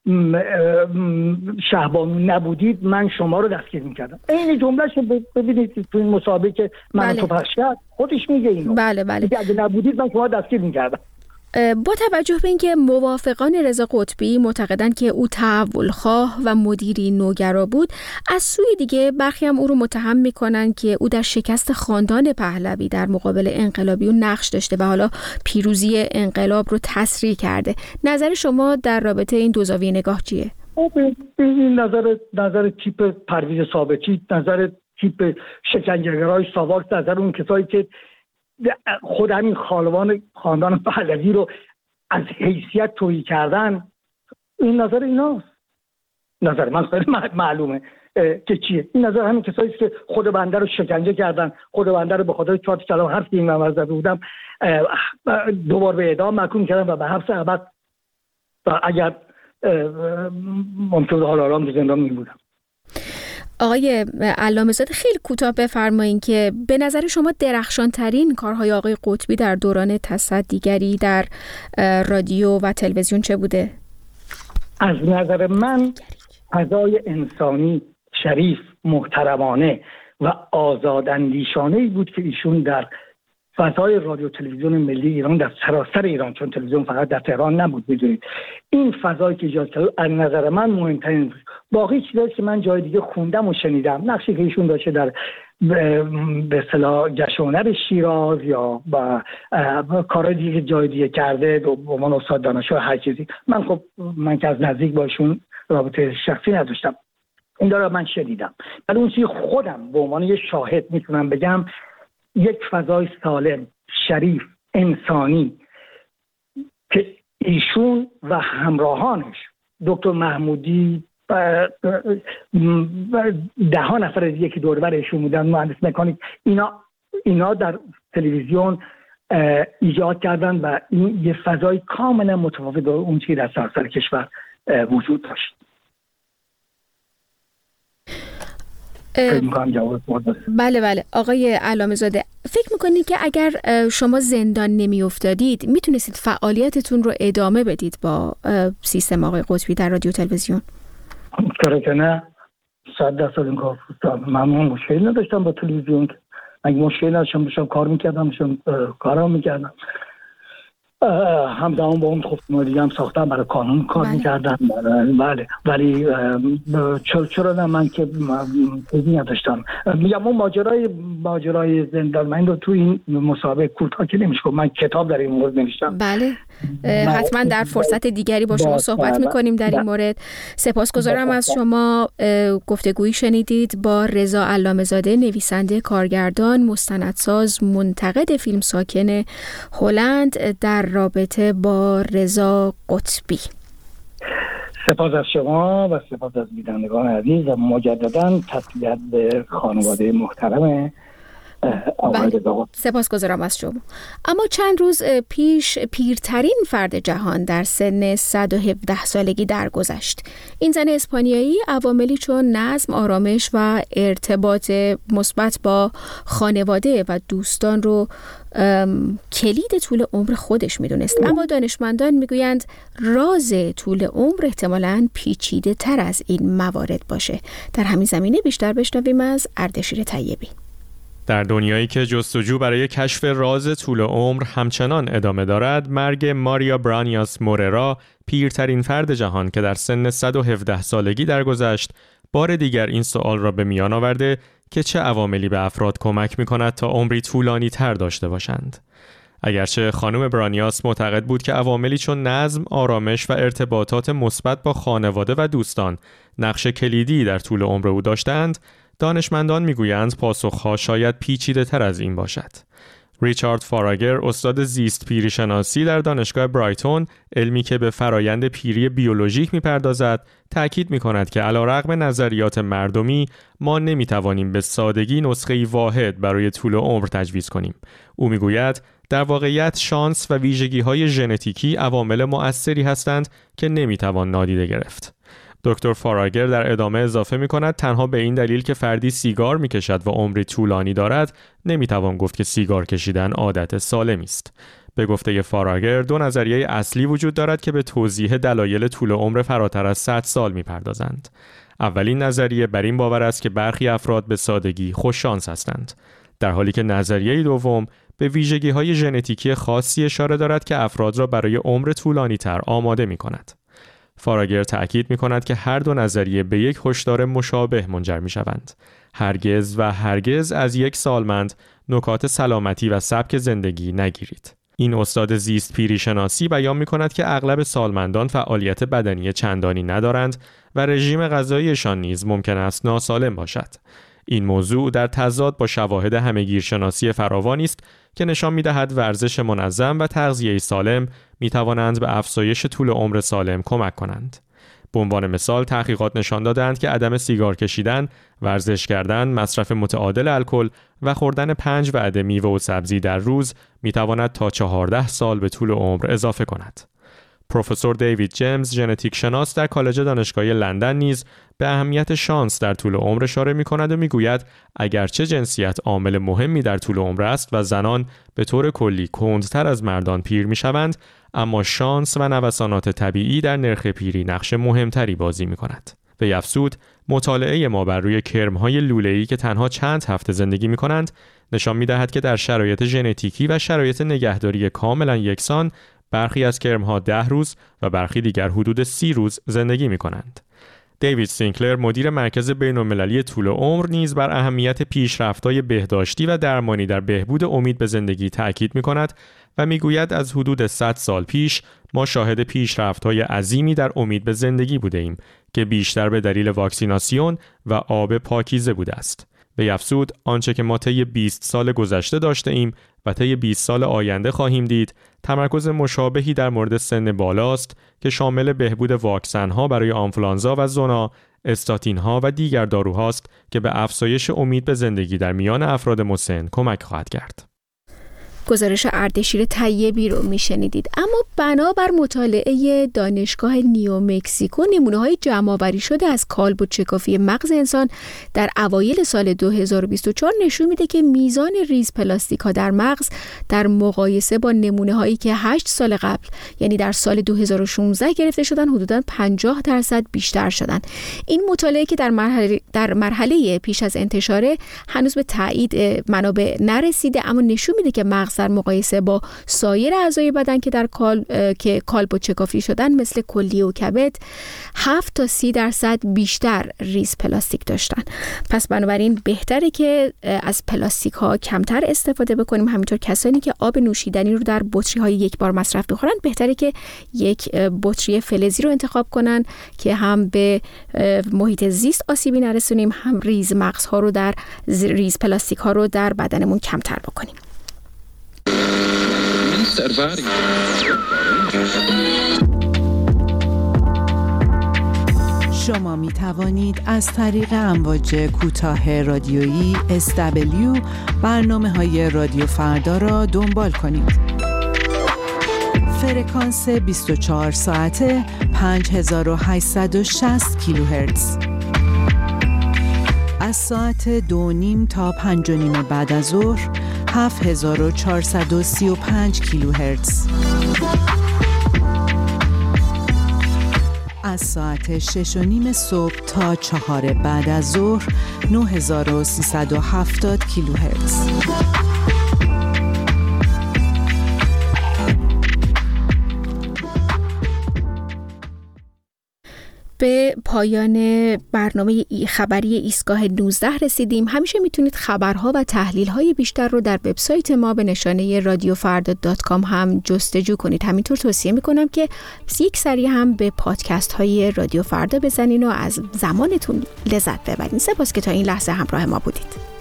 شهبانو نبودید من شما رو دستگیر میکردم. این جملهش ببینید تو این مسابقه که من بله. تو پخش کرد خودش میگه اینو. بله بله. اگه نبودید من شما دستگیر میکردم. با توجه به اینکه موافقان رضا قطبی معتقدند که او تحولخواه و مدیری نوگرا بود، از سوی دیگه برخی هم او رو متهم میکنن که او در شکست خاندان پهلوی در مقابل انقلابیون نقش داشته و حالا پیروزی انقلاب رو تسریع کرده. نظر شما در رابطه این دو زاویه نگاه چیه؟ این نظر نظر تیپ پرویز ثابتی، نظر تیپ شکنجهگرای ساواک، نظر اون کسایی که خود همین خالوان خاندان پهلوی رو از حیثیت تویی کردن. این نظر ایناست. نظر من خیلی معلومه که چیه. این نظر همین کسایی که خود بنده رو شکنجه کردن، خود بنده رو به خاطر چهار کلام حرف این من زده بودم دوبار به اعدام محکوم کردن و به حبس ابد و اگر ممکن حال آرام زندان می‌بودم. آقای علامه زاده، خیلی کوتاه بفرمایید که به نظر شما درخشان ترین کارهای آقای قطبی در دوران تصدیگری در رادیو و تلویزیون چه بوده؟ از نظر من فضای انسانی شریف، محترمانه و آزاداندیشانه‌ای بود که ایشون در فضای رادیو تلویزیون ملی ایران در سراسر ایران، چون تلویزیون فقط در تهران نبود میدونید، این فضایی که ایجاد کرد از نظر من مهمترین. باقی چیزایی که من جای دیگه خوندم و شنیدم، نقشی که ایشون داشته در به اصطلاح جشن‌هنر شیراز یا با کارهای دیگه جای دیگه کرده به عنوان استاد دانشجو هر چیزی، من خب من که از نزدیک با ایشون رابطه شخصی نداشتم، این داره من شنیدم. ولی اون چیزی خودم به عنوان یه شاهد میتونم بگم، یک فضای سالم، شریف، انسانی که ایشون و همراهانش دکتر محمودی ده ها نفر دیگه که دور بر ایشون بودن، مهندس مکانیک، اینا اینا در تلویزیون ایجاد کردن و این یه فضای کاملا متفاوت با اون چیزی در سراسر کشور وجود داشت. بله بله آقای علامه زاده، فکر میکنید که اگر شما زندان نمی افتادید میتونستید فعالیتتون رو ادامه بدید با سیستم آقای قطبی در رادیو تلویزیون؟ چرا که نه، صد درصد این کار بود. من مشکلی نداشتم با تلویزیون، اگه مشکلی نداشتم باشم کار میکردم، باشم کارام میکردم، همزمان با اون خب دیگه هم ساختم برای کانون کار بله. میکردم بله. ولی چرا چرا نه، من که چیزی نداشتم. میگم اون ماجرای ماجرای زندان من رو تو این مسابقه کوتاه که نمیشه، من کتاب در این مورد نوشتم. بله حتما در فرصت دیگری با شما صحبت میکنیم در این مورد. سپاسگزارم از شما. گفتگویی شنیدید با رضا علامه زاده، نویسنده، کارگردان، مستندساز، منتقد فیلم ساکن هلند، در رابطه با رضا قطبی. سپاس از شما و سپاس از بینندگان عزیز و مجددا تسلیت به خانواده محترم سپاسگزارم از شما. اما چند روز پیش پیرترین فرد جهان در سن صد و هفده سالگی درگذشت. این زن اسپانیایی عواملی چون نظم، آرامش و ارتباط مثبت با خانواده و دوستان رو کلید طول عمر خودش میدونست. اما دانشمندان میگویند راز طول عمر احتمالاً پیچیده تر از این موارد باشه. در همین زمینه بیشتر بشنویم از اردشیر طیبی. در دنیایی که جستجو برای کشف راز طول عمر همچنان ادامه دارد، مرگ ماریا برانیاس موررا، پیرترین فرد جهان که در سن صد و هفده سالگی درگذشت، بار دیگر این سوال را به میان آورده که چه عواملی به افراد کمک می‌کند تا عمری طولانی تر داشته باشند. اگرچه خانم برانیاس معتقد بود که عواملی چون نظم، آرامش و ارتباطات مثبت با خانواده و دوستان نقش کلیدی در طول عمر او داشتند، دانشمندان میگویند پاسخها شاید پیچیده تر از این باشد. ریچارد فاراگر، استاد زیست پیری شناسی در دانشگاه برایتون، علمی که به فرایند پیری بیولوژیک میپردازد، تأکید میکند که علیرغم نظریات مردمی، ما نمیتوانیم به سادگی نسخه‌ای واحد برای طول عمر تجویز کنیم. او میگوید در واقعیت شانس و ویژگی‌های ژنتیکی عوامل مؤثری هستند که نمیتوان نادیده گرفت. دکتر فاراگر در ادامه اضافه می کند تنها به این دلیل که فردی سیگار می کشد و عمری طولانی دارد نمی توان گفت که سیگار کشیدن عادت سالمی است. به گفته فاراگر دو نظریه اصلی وجود دارد که به توضیح دلایل طول عمر فراتر از صد سال می پردازند. اولین نظریه بر این باور است که برخی افراد به سادگی خوش شانس هستند، در حالی که نظریه دوم به ویژگی‌های ژنتیکی خاصی اشاره دارد که افراد را برای عمر طولانی تر آماده می کند. فاراگر تأکید می کند که هر دو نظریه به یک هشدار مشابه منجر می شوند. هرگز و هرگز از یک سالمند نکات سلامتی و سبک زندگی نگیرید. این استاد زیست پیری شناسی بیان می کند که اغلب سالمندان فعالیت بدنی چندانی ندارند و رژیم غذاییشان نیز ممکن است ناسالم باشد. این موضوع در تضاد با شواهد همه‌گیرشناسی فراوانی است که نشان می‌دهد ورزش منظم و تغذیه سالم می‌توانند به افزایش طول عمر سالم کمک کنند. به عنوان مثال تحقیقات نشان دادند که عدم سیگار کشیدن، ورزش کردن، مصرف متعادل الکل و خوردن پنج وعده میوه و سبزی در روز می‌تواند تا چهارده سال به طول عمر اضافه کند. پروفسور دیوید جیمز، ژنتیک شناس در کالج دانشگاهی لندن نیز به اهمیت شانس در طول عمر اشاره می‌کند و می‌گوید اگرچه جنسیت عامل مهمی در طول عمر است و زنان به طور کلی کندتر از مردان پیر می‌شوند، اما شانس و نوسانات طبیعی در نرخ پیری نقش مهمتری بازی می‌کند. وی افزود مطالعه ما بر روی کرم‌های لوله‌ای که تنها چند هفته زندگی می‌کنند نشان می‌دهد که در شرایط ژنتیکی و شرایط نگهداری کاملا یکسان برخی از کرم‌ها ده روز و برخی دیگر حدود سی روز زندگی می‌کنند. دیوید سینکلر، مدیر مرکز بین‌المللی طول عمر، نیز بر اهمیت پیشرفت‌های بهداشتی و درمانی در بهبود امید به زندگی تأکید می‌کند و می‌گوید از حدود صد سال پیش ما شاهد پیشرفت‌های عظیمی در امید به زندگی بوده‌ایم که بیشتر به دلیل واکسیناسیون و آب پاکیزه بوده است. به افزود آنچه که ما طی بیست سال گذشته داشته ایم و طی بیست سال آینده خواهیم دید تمرکز مشابهی در مورد سن بالاست که شامل بهبود واکسن‌ها برای آنفولانزا و زونا، استاتین‌ها و دیگر داروهاست که به افزایش امید به زندگی در میان افراد مسن کمک خواهد کرد. گزارش اردشیر طیبی رو میشنیدید. اما بنابر مطالعه دانشگاه نیومکسیکو نمونه‌های جمع‌آوری شده از کالب و چکافی مغز انسان در اوایل سال دو هزار و بیست و چهار نشون میده که میزان ریز پلاستیک‌ها در مغز در مقایسه با نمونه‌هایی که هشت سال قبل یعنی در سال دو هزار و شانزده گرفته شدن حدوداً پنجاه درصد بیشتر شدن. این مطالعه که در مرحله در مرحله پیش از انتشاره هنوز به تایید منابع نرسیده، اما نشون میده که مغز در مقایسه با سایر اعضای بدن که در کال که کالب و چکافی شدن مثل کلیه و کبد هفت تا سی درصد بیشتر ریز پلاستیک داشتن. پس بنابراین بهتره که از پلاستیک ها کمتر استفاده بکنیم. همینطور کسانی که آب نوشیدنی رو در بطری های یک بار مصرف بخورن بهتره که یک بطری فلزی رو انتخاب کنن که هم به محیط زیست آسیبی نرسونیم، هم ریز مغز ها رو در ریز پلاستیک ها رو در بدنمون کمتر بکنیم. شما می توانید از طریق امواج کوتاه رادیویی اس دبلیو برنامه‌های رادیو فردا را دنبال کنید. فرکانس بیست و چهار ساعته پنج هزار و هشتصد و شصت کیلوهرتز. از ساعت دو نیم تا پنج و نیم بعد از ظهر هفت هزار و چهارصد و سی و پنج کیلوهرتز. از ساعت شش و نیم صبح تا چهار بعد از ظهر نه هزار و سیصد و هفتاد کیلوهرتز. به پایان برنامه خبری ایستگاه نوزده رسیدیم. همیشه میتونید خبرها و تحلیل‌های بیشتر رو در وبسایت ما به نشانه رادیو فردا دات کام هم جستجو کنید. همینطور توصیه میکنم که یک سری هم به پادکست های رادیو فردا بزنین و از زمانتون لذت ببرین. سپاس که تا این لحظه همراه ما بودید.